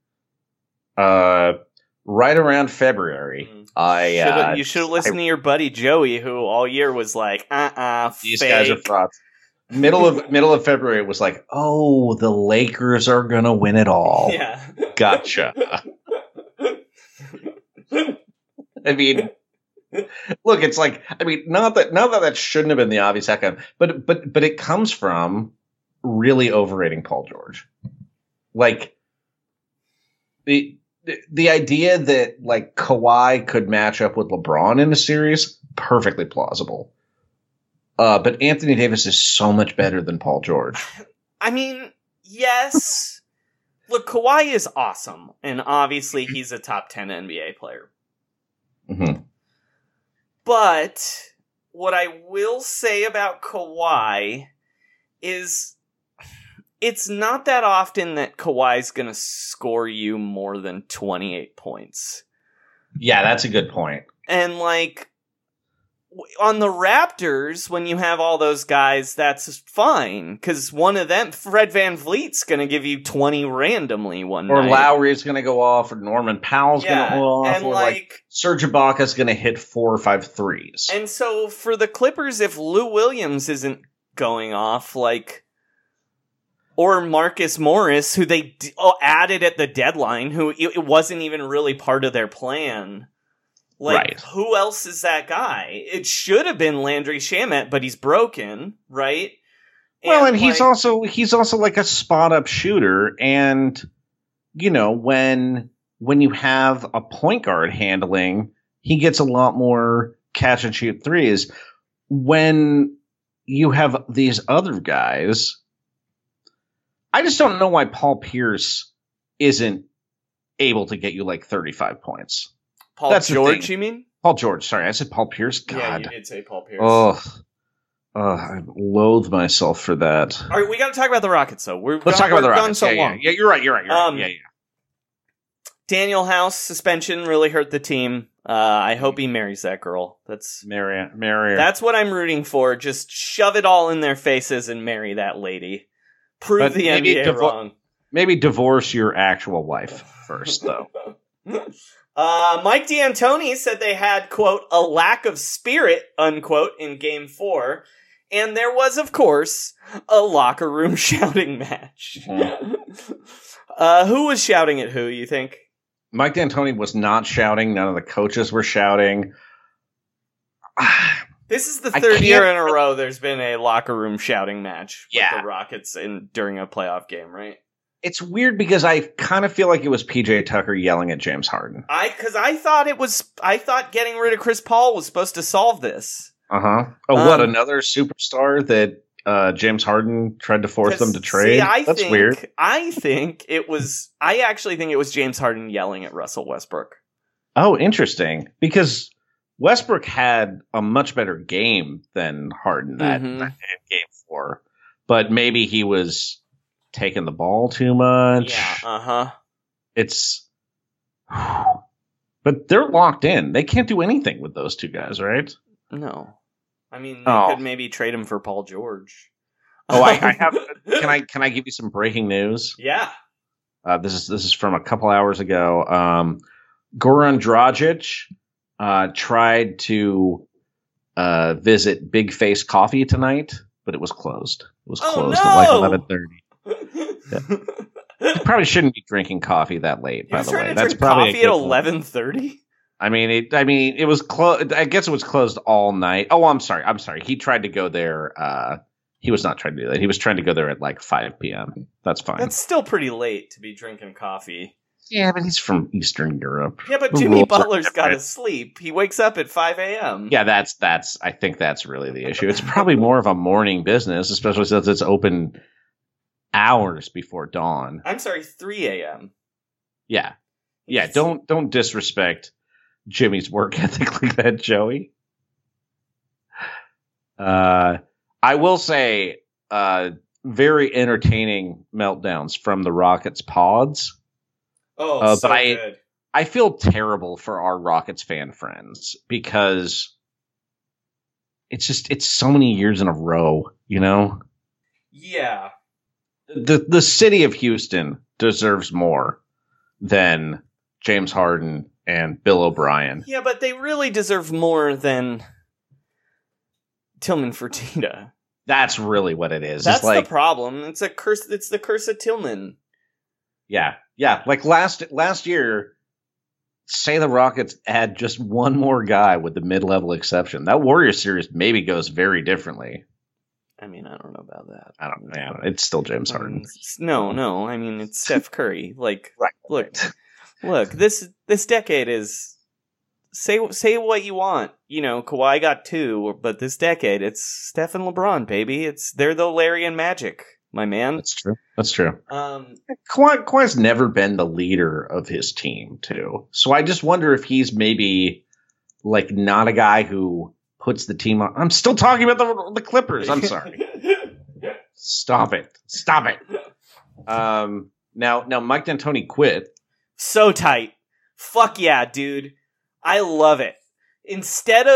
H: uh right around February,
I: Mm-hmm.
H: I
I: Should've-
H: uh,
I: you should have listened to your buddy Joey, who all year was like, uh uh
H: These
I: fake.
H: guys are frauds. Middle of middle of February, it was like, oh, the Lakers are gonna win it all.
I: Yeah.
H: Gotcha. I mean, look, it's like, I mean, not that not that that shouldn't have been the obvious outcome, but but but it comes from really overrating Paul George. Like the the, the idea that like Kawhi could match up with LeBron in a series, perfectly plausible. Uh, but Anthony Davis is so much better than Paul George.
I: I mean, yes. Look, Kawhi is awesome, and obviously he's a top ten N B A player.
H: Mm-hmm.
I: But what I will say about Kawhi is it's not that often that Kawhi's going to score you more than twenty-eight points.
H: Yeah, that's a good point.
I: And, like, on the Raptors, when you have all those guys, that's fine. Because one of them, Fred VanVleet's going to give you twenty randomly one
H: or
I: night.
H: Or Lowry's going to go off, or Norman Powell's
I: yeah,
H: going to go off,
I: and
H: or
I: like,
H: like Serge Ibaka's going to hit four or five threes.
I: And so for the Clippers, if Lou Williams isn't going off, like... Or Marcus Morris, who they d- oh, added at the deadline, who it, it wasn't even really part of their plan. Like,
H: right.
I: Who else is that guy? It should have been Landry Shamet, but he's broken, right?
H: Well, and, and
I: like,
H: he's also he's also like a spot up shooter, and you know when when you have a point guard handling, he gets a lot more catch and shoot threes. When you have these other guys, I just don't know why Paul Pierce isn't able to get you like thirty-five points.
I: Paul
H: That's
I: George, you mean?
H: Paul George. Sorry, I said Paul Pierce. God.
I: Yeah, you did say Paul Pierce.
H: Oh, oh I loathe myself for that.
I: All right, we got to talk about the Rockets, though. We're
H: Let's
I: gone,
H: talk about the
I: we're
H: Rockets.
I: Gone so
H: yeah,
I: long.
H: yeah, yeah, you're right. You're right. You're
I: um,
H: right. Yeah, yeah.
I: Daniel House suspension really hurt the team. Uh, I hope he marries that girl. That's
H: marry, marry.
I: That's what I'm rooting for. Just shove it all in their faces and marry that lady. Prove
H: But
I: the N B A
H: divo-
I: wrong.
H: Maybe divorce your actual wife first, though.
I: uh, Mike D'Antoni said they had, quote, a lack of spirit, unquote, in game four. And there was, of course, a locker room shouting match.
H: Mm-hmm.
I: uh, who was shouting at who, you think?
H: Mike D'Antoni was not shouting. None of the coaches were shouting.
I: This is the third year in a row there's been a locker room shouting match with
H: yeah.
I: the Rockets in during a playoff game, right?
H: It's weird because I kind of feel like it was P J Tucker yelling at James Harden.
I: I because I thought it was I thought getting rid of Chris Paul was supposed to solve this.
H: Uh huh. Oh,
I: um,
H: what another superstar that uh, James Harden tried to force them to trade?
I: See, I
H: That's
I: think,
H: weird.
I: I think it was. I actually think it was James Harden yelling at Russell Westbrook.
H: Oh, interesting. Because Westbrook had a much better game than Harden that,
I: Mhm.
H: that in game four, but maybe he was taking the ball too much.
I: Yeah. Uh huh.
H: It's, but they're locked in. They can't do anything with those two guys, right?
I: No. I mean, they
H: Oh.
I: could maybe trade him for Paul George.
H: Oh, I, I have. Can I can I give you some breaking news?
I: Yeah.
H: Uh, this is this is from a couple hours ago. Um, Goran Dragic uh, tried to uh, visit Big Face Coffee tonight, but it was closed. It was
I: Oh,
H: closed
I: no!
H: at like eleven thirty. Yeah. You probably shouldn't be drinking coffee that late.
I: He
H: By
I: was
H: the
I: trying
H: way,
I: to
H: that's
I: drink
H: probably a
I: coffee
H: good
I: at
H: one.
I: eleven thirty.
H: I mean, it. I mean, it was closed. I guess it was closed all night. Oh, I'm sorry. I'm sorry. He tried to go there. Uh, he was not trying to do that. He was trying to go there at like five p.m. That's fine.
I: That's still pretty late to be drinking coffee.
H: Yeah, but he's from Eastern Europe.
I: Yeah, but
H: The
I: Jimmy
H: rules are
I: Butler's got to
H: different.
I: sleep. He wakes up at five a.m.
H: Yeah, that's that's. I think that's really the issue. It's probably more of a morning business, especially since it's open hours before dawn.
I: I'm sorry, three a.m.
H: Yeah, yeah. Don't don't disrespect Jimmy's work ethic like that, Joey. Uh, I will say, uh, very entertaining meltdowns from the Rockets pods.
I: Oh,
H: Uh,
I: so
H: but I-
I: good.
H: I feel terrible for our Rockets fan friends because it's just it's so many years in a row, you know?
I: Yeah.
H: The the city of Houston deserves more than James Harden and Bill O'Brien.
I: Yeah, but they really deserve more than Tillman Fertitta.
H: That's really what it is.
I: That's
H: it's like
I: the problem. It's a curse. It's the curse of Tillman.
H: yeah, yeah. Like last last year, say the Rockets had just one more guy with the mid level exception. That Warriors series maybe goes very differently.
I: I mean, I don't know about that.
H: I don't know. It's still James
I: I mean,
H: Harden.
I: s- no, no. I mean, it's Steph Curry. Like,
H: Right.
I: look, look. This this decade is say say what you want. You know, Kawhi got two, but this decade it's Steph and LeBron, baby. It's they're the Larry and Magic, my man.
H: That's true. That's true.
I: Um,
H: Kawhi, Kawhi's never been the leader of his team, too. So I just wonder if he's maybe like not a guy who puts the team on. I'm still talking about the the Clippers. I'm sorry. Stop it. Stop it. Um. Now, now Mike D'Antoni quit.
I: so tight. Fuck yeah, dude. I love it. Instead of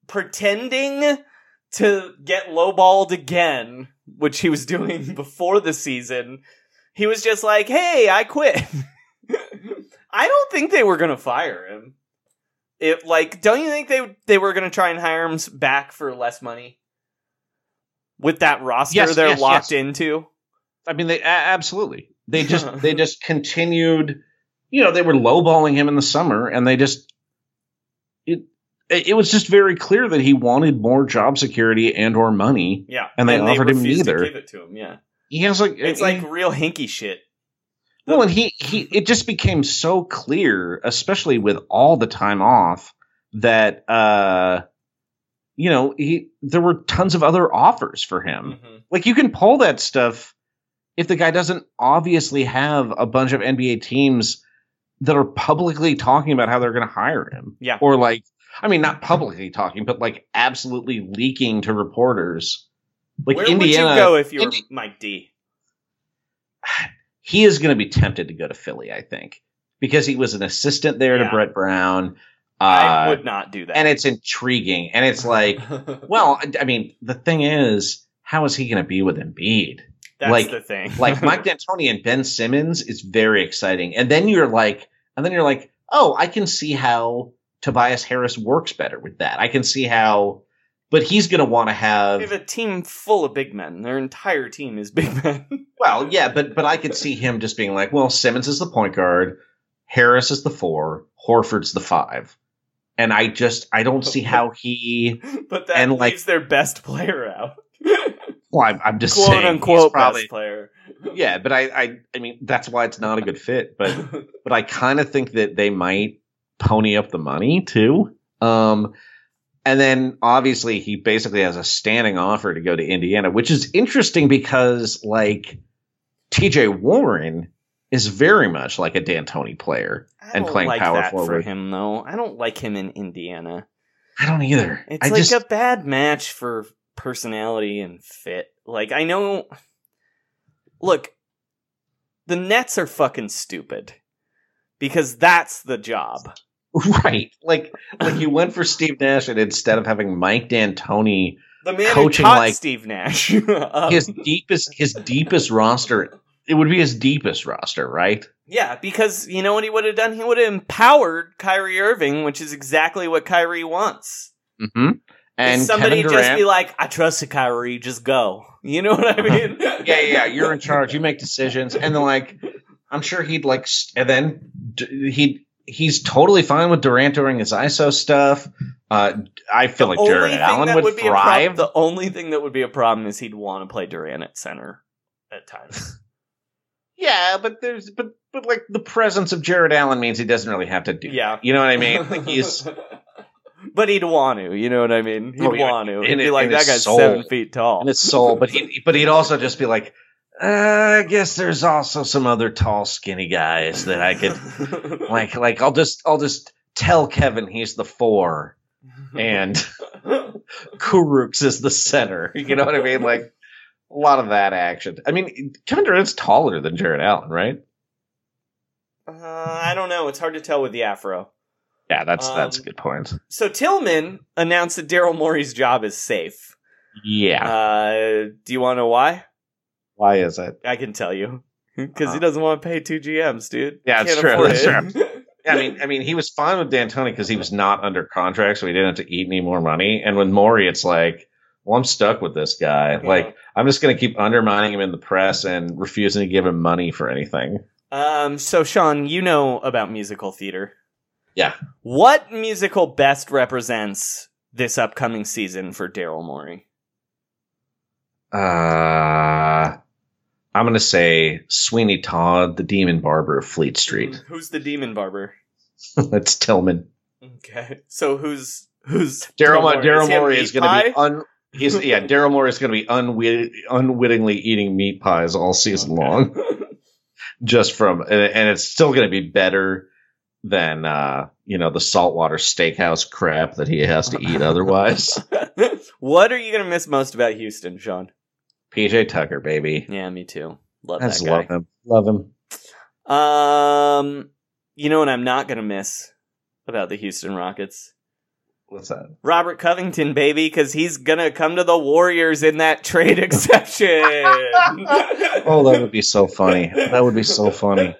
I: pretending to get lowballed again, which he was doing before the season. He was just like, hey, I quit. I don't think they were going to fire him. It, like, don't you think they they were going to try and hire him back for less money? With that roster
H: yes,
I: they're
H: yes,
I: locked
H: yes.
I: into?
H: I mean, they a- absolutely. They just they just continued, you know, they were lowballing him in the summer, and they just it it was just very clear that he wanted more job security and or money.
I: Yeah.
H: And they
I: and
H: offered
I: they
H: him
I: refused
H: neither.
I: To give it to him, yeah.
H: He has like
I: It's
H: he,
I: like real hinky shit.
H: Well, and he, he it just became so clear, especially with all the time off, that uh you know, he there were tons of other offers for him.
I: Mm-hmm.
H: Like, you can pull that stuff if the guy doesn't obviously have a bunch of N B A teams that are publicly talking about how they're going to hire him.
I: Yeah.
H: Or like, I mean, not publicly talking, but like absolutely leaking to reporters. Like,
I: Where
H: Indiana,
I: would you go if you were
H: Indi-
I: Mike D?
H: He is going to be tempted to go to Philly, I think, because he was an assistant there
I: Yeah.
H: to Brett Brown. Uh,
I: I would not do that.
H: And it's intriguing. And it's like, well, I mean, the thing is, how is he going to be with Embiid?
I: That's
H: like,
I: the thing.
H: like Mike D'Antoni and Ben Simmons is very exciting. And then you're like, and then you're like, oh, I can see how Tobias Harris works better with that. I can see how, but he's going to want to have.
I: We have a team full of big men. Their entire team is big men.
H: Well, yeah, but but I could see him just being like, well, Simmons is the point guard, Harris is the four, Horford's the five. And I just, I don't see how he.
I: But that
H: and
I: leaves
H: like,
I: their best player out.
H: Well, I'm, I'm just
I: Quote
H: saying,
I: unquote
H: probably,
I: best player.
H: Yeah, but I, I, I mean, that's why it's not a good fit. But, but I kind of think that they might pony up the money too. Um, and then obviously he basically has a standing offer to go to Indiana, which is interesting because like T J Warren is very much like a D'Antoni player and playing
I: like
H: power
I: that
H: forward.
I: for him though. I don't like him in Indiana.
H: I don't either.
I: It's
H: I
I: like
H: just,
I: a bad match for personality and fit. Like, I know. Look, the Nets are fucking stupid because that's the job.
H: Right. Like, like you went for Steve Nash, and instead of having Mike D'Antoni
I: the man
H: coaching
I: who taught
H: like
I: Steve Nash, um,
H: his deepest, his deepest roster, it would be his deepest roster, right?
I: Yeah, because you know what he would have done? He would have empowered Kyrie Irving, which is exactly what Kyrie wants.
H: Mm-hmm. And
I: If somebody
H: Kevin
I: just
H: Durant,
I: be like, I trust you, Kyrie, just go. You know what I mean?
H: yeah, yeah, yeah, you're in charge. You make decisions, and then like, I'm sure he'd like, st- and then d- he he's totally fine with Durant during his I S O stuff. Uh, I feel
I: The
H: like
I: only
H: Jared
I: thing
H: Allen
I: that
H: would,
I: would be a prob-
H: thrive.
I: the only thing that would be a problem is he'd want to play Durant at center at times.
H: Yeah, but there's but but like the presence of Jared Allen means he doesn't really have to do.
I: Yeah,
H: that. You know what I mean? Like he's.
I: But he'd want to, you know what I mean? He'd
H: Oh, yeah.
I: want to.
H: In
I: He'd be
H: it-
I: like,
H: in
I: that
H: his
I: guy's
H: soul.
I: seven feet tall.
H: In his soul, but he but he'd also just be like, uh, I guess there's also some other tall, skinny guys that I could like. Like I'll just I'll just tell Kevin he's the four, and Kuruks is the center. You know what I mean? Like a lot of that action. I mean, Kevin Durant's taller than Jared Allen, right?
I: Uh, I don't know. It's hard to tell with the afro.
H: Yeah, that's
I: Um,
H: that's a good point.
I: So Tillman announced that Daryl Morey's job is safe.
H: Yeah.
I: Uh, do you want to know why?
H: Why is it?
I: I can tell you. Because
H: Uh-huh.
I: he doesn't want to pay two G Ms, dude.
H: Yeah,
I: Can't
H: it's true.
I: afford
H: That's
I: it.
H: true. Yeah, I mean, I mean, he was fine with D'Antoni because he was not under contract, so he didn't have to eat any more money. And with Morey, it's like, well, I'm stuck with this guy.
I: Yeah.
H: Like, I'm just going to keep undermining him in the press and refusing to give him money for anything.
I: Um, so Sean, you know about musical theater.
H: Yeah.
I: What musical best represents this upcoming season for Daryl Morey?
H: Uh, I'm going to say Sweeney Todd, the Demon Barber of Fleet Street.
I: Who's the demon barber?
H: That's Tillman.
I: Okay, so who's who's
H: Daryl
I: Morey?
H: Daryl
I: Is he a
H: Morey
I: meat
H: is going to
I: pie?
H: be un. He's yeah. Daryl Morey is going to be unwit- unwittingly eating meat pies all season
I: Okay.
H: long. Just from and, and it's still going to be better than uh, you know the saltwater steakhouse crap that he has to eat otherwise.
I: What are you gonna miss most about Houston, Sean?
H: P J Tucker, baby.
I: Yeah, me too. Love
H: I
I: that
H: just
I: guy.
H: love him. Love him.
I: Um, you know what I'm not gonna miss about the Houston Rockets?
H: What's that?
I: Robert Covington, baby, because he's gonna come to the Warriors in that trade exception.
H: Oh, that would be so funny. That would be so funny.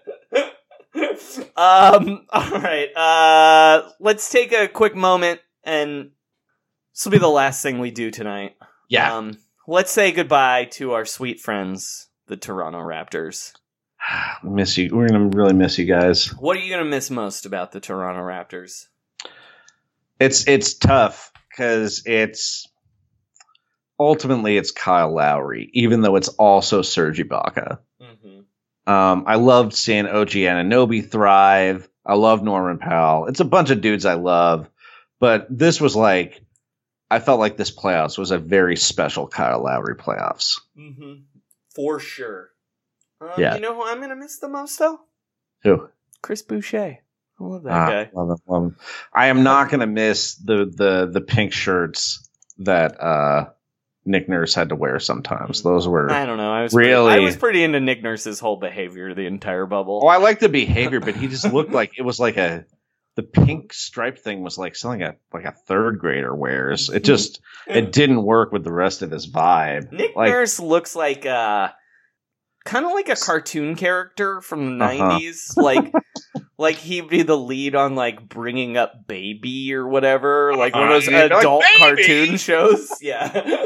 I: Um, all right. Uh, let's take a quick moment, and this will be the last thing we do tonight.
H: Yeah.
I: Um, let's say goodbye to our sweet friends, the Toronto Raptors.
H: Miss you. We're gonna really miss you guys.
I: What are you gonna miss most about the Toronto Raptors?
H: It's it's tough because it's ultimately it's Kyle Lowry, even though it's also Serge Ibaka. Mm-hmm. Um, I loved seeing O G Anunoby thrive. I love Norman Powell. It's a bunch of dudes I love, but this was like I felt like this playoffs was a very special Kyle Lowry playoffs.
I: Mm-hmm. For sure. Um,
H: yeah.
I: You know who I'm gonna miss the most though?
H: Who?
I: Chris Boucher. I love that
H: ah,
I: guy.
H: Love him, love him. I am not going to miss the, the the pink shirts that uh, Nick Nurse had to wear sometimes. Those were
I: I don't know. I was
H: really.
I: Pretty, I was pretty into Nick Nurse's whole behavior the entire bubble.
H: Oh, I like the behavior, but he just looked like it was like a the pink stripe thing was like something a like a third grader wears. It just it didn't work with the rest of his vibe.
I: Nick
H: like,
I: Nurse looks like uh kind of like a cartoon character from the
H: uh-huh.
I: nineties. Like like he'd be the lead on like Bringing Up Baby or whatever, like one of those
H: uh,
I: adult
H: like,
I: cartoon shows. Yeah.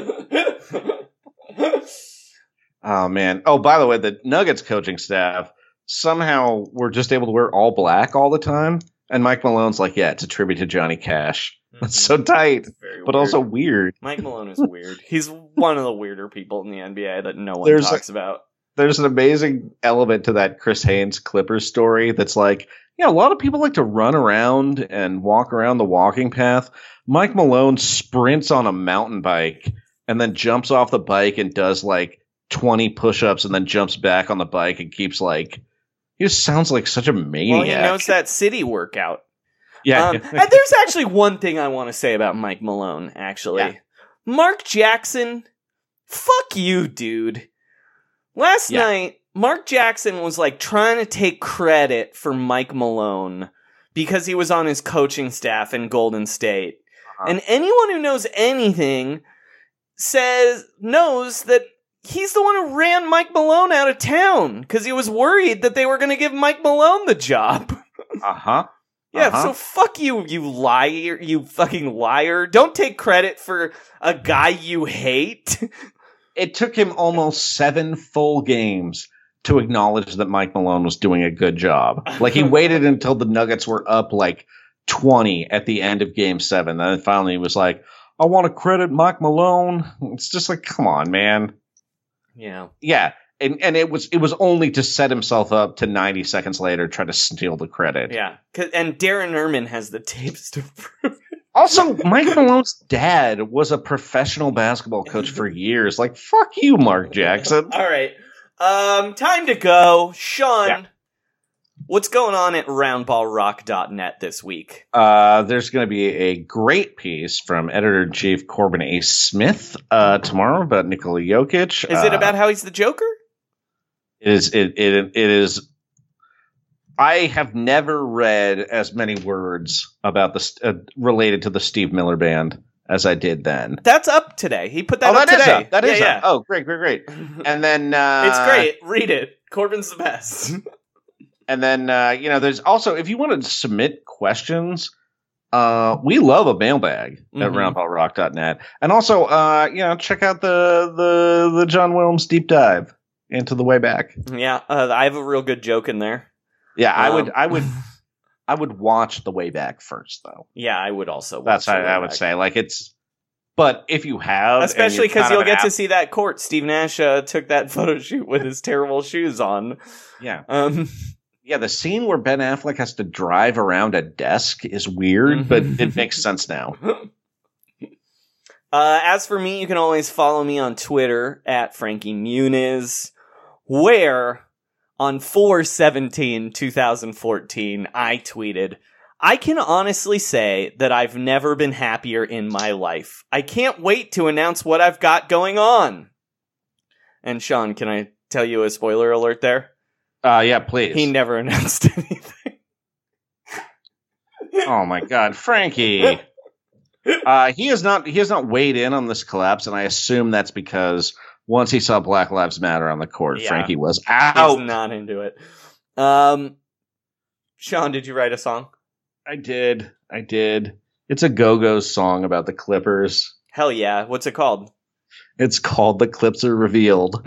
H: Oh man. Oh, by the way, the Nuggets coaching staff somehow were just able to wear all black all the time. And Mike Malone's like, yeah, it's a tribute to Johnny Cash. Mm-hmm. That's so tight, but weird. Also weird.
I: Mike Malone is weird. He's one of the weirder people in the N B A that no one
H: There's
I: talks
H: a,
I: about.
H: There's an amazing element to that Chris Haynes Clippers story that's like, yeah, a lot of people like to run around and walk around the walking path. Mike Malone sprints on a mountain bike and then jumps off the bike and does like twenty push-ups and then jumps back on the bike and keeps like, he just sounds like such a maniac.
I: Well, he knows that city workout.
H: Yeah.
I: Um, and there's actually one thing I want to say about Mike Malone, actually. Yeah. Mark Jackson, fuck you, dude. Last yeah. night, Mark Jackson was like trying to take credit for Mike Malone because he was on his coaching staff in Golden State. Uh-huh. And anyone who knows anything says, knows that he's the one who ran Mike Malone out of town because he was worried that they were going to give Mike Malone the job.
H: Uh-huh.
I: Yeah,
H: uh-huh.
I: so fuck you, you liar, you fucking liar. Don't take credit for a guy you hate.
H: It took him almost seven full games to acknowledge that Mike Malone was doing a good job. Like, he waited until the Nuggets were up like twenty at the end of game seven. Then finally he was like, I want to credit Mike Malone. It's just like, come on, man.
I: Yeah.
H: Yeah. And and it was it was only to set himself up to ninety seconds later try to steal the credit.
I: Yeah. And Darren Erman has the tapes to prove it.
H: Also, Mike Malone's dad was a professional basketball coach for years. Like, fuck you, Mark Jackson.
I: All right. Um, time to go. Sean,
H: yeah.
I: What's going on at round ball rock dot net this week?
H: Uh, there's going to be a great piece from editor-in-chief Corbin A. Smith uh, tomorrow about Nikola Jokic.
I: Is it uh, about how he's the Joker?
H: It is. It, it, it is. I have never read as many words about the uh, related to the Steve Miller Band as I did then.
I: That's up today. He put that
H: oh,
I: up
H: that
I: today.
H: Is up. That
I: yeah,
H: is
I: yeah.
H: up. Oh, great, great, great. And then uh,
I: it's great. Read it. Corbin's the best.
H: And then uh, you know, there's also if you want to submit questions. Uh, we love a mailbag mm-hmm. at round ball rock dot net, and also uh, you know, check out the the the John Williams deep dive into the way back.
I: Yeah, uh, I have a real good joke in there.
H: Yeah, I
I: um,
H: would, I would, I would watch the way back first, though.
I: Yeah, I would also. Watch
H: That's
I: the
H: how
I: way
H: I would
I: back.
H: say. Like it's, but if you have,
I: especially because you'll get
H: app-
I: to see that court. Steve Nash uh, took that photo shoot with his terrible shoes on.
H: Yeah.
I: Um.
H: Yeah, the scene where Ben Affleck has to drive around a desk is weird, but it makes sense now.
I: Uh, as for me, you can always follow me on Twitter at Frankie Muniz, where on four seventeen twenty fourteen, I tweeted, I can honestly say that I've never been happier in my life. I can't wait to announce what I've got going on. And Sean, can I tell you a spoiler alert there?
H: Uh, yeah, please.
I: He never announced anything.
H: Oh my God, Frankie. uh, he has not he has not weighed in on this collapse, and I assume that's because once he saw Black Lives Matter on the court, yeah. Frankie was out.
I: He's not into it. Um, Sean, did you write a song?
H: I did. I did. It's a Go-Go's song about the Clippers.
I: Hell yeah. What's it called?
H: It's called The Clips Are Revealed.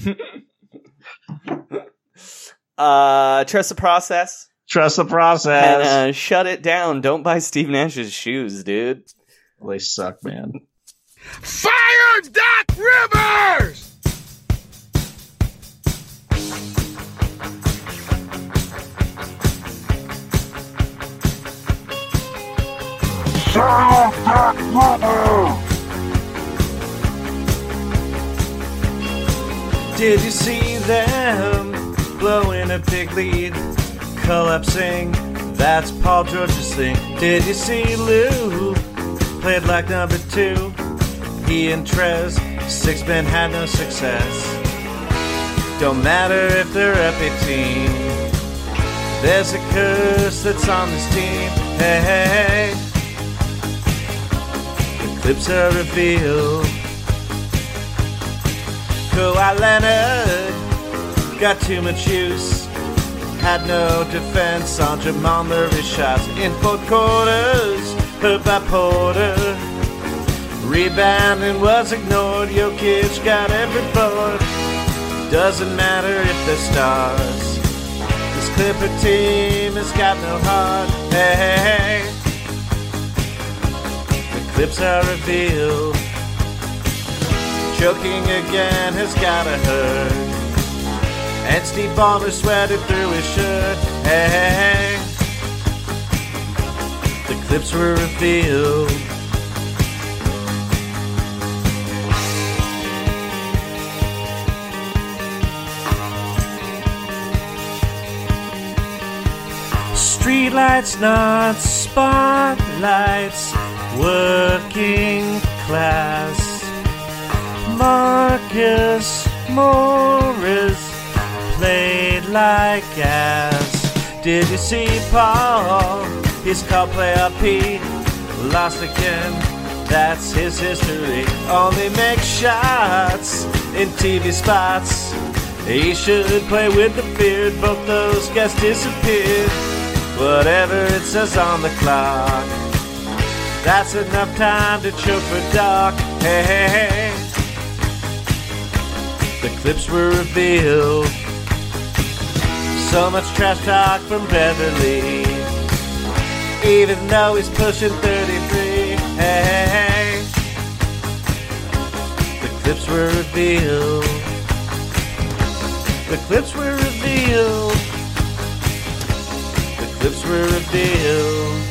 I: uh, trust the process.
H: Trust the process.
I: And uh, shut it down. Don't buy Steve Nash's shoes, dude.
H: They suck, man.
J: Fire Doc Rivers! Fire Doc Rivers!
I: Did you see them blowing a big lead? Collapsing, that's Paul George's thing. Did you see Lou played like number two? He and Trez, six men had no success. Don't matter if they're up eighteen. There's a curse that's on this team. Hey, hey, hey. The clips are revealed. Kawhi Leonard got too much use. Had no defense on Jamal Murray's shots in fourth quarters. Hurt by Porter. Rebounding was ignored. Jokic got every board. Doesn't matter if they're stars. This Clipper team has got no heart. Hey, hey, hey. The clips are revealed. Choking again has gotta hurt. And Steve Ballmer sweated through his shirt. Hey, hey, hey. The clips were revealed. Streetlights, not spotlights. Working class. Marcus Morris played like ass. Did you see Paul? He's called Playoff P. Lost again, that's his history. Only makes shots in T V spots. He should play with the beard. Both those guys disappeared. Whatever it says on the clock, that's enough time to choke for Doc. Hey, hey, hey. The clips were revealed. So much trash talk from Beverly, even though he's pushing thirty-three. Hey, hey, hey. The clips were revealed. The clips were revealed. The clips were revealed.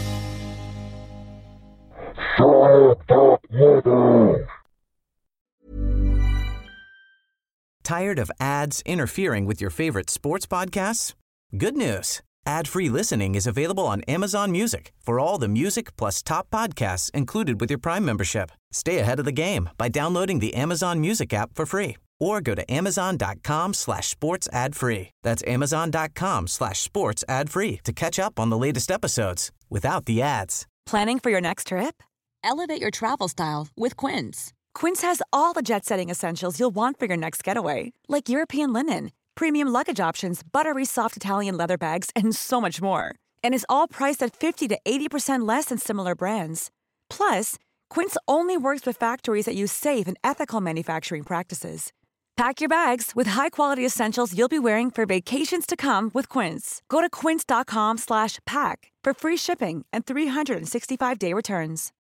L: Tired of ads interfering with your favorite sports podcasts? Good news. Ad-free listening is available on Amazon Music for all the music plus top podcasts included with your Prime membership. Stay ahead of the game by downloading the Amazon Music app for free or go to amazon.com slash sports ad free. That's amazon.com slash sports ad free to catch up on the latest episodes without the ads.
F: Planning for your next trip? Elevate your travel style with Quince. Quince has all the jet-setting essentials you'll want for your next getaway, like European linen, premium luggage options, buttery soft Italian leather bags, and so much more. And is all priced at fifty to eighty percent less than similar brands. Plus, Quince only works with factories that use safe and ethical manufacturing practices. Pack your bags with high-quality essentials you'll be wearing for vacations to come with Quince. Go to quince.com slash pack for free shipping and three sixty-five day returns.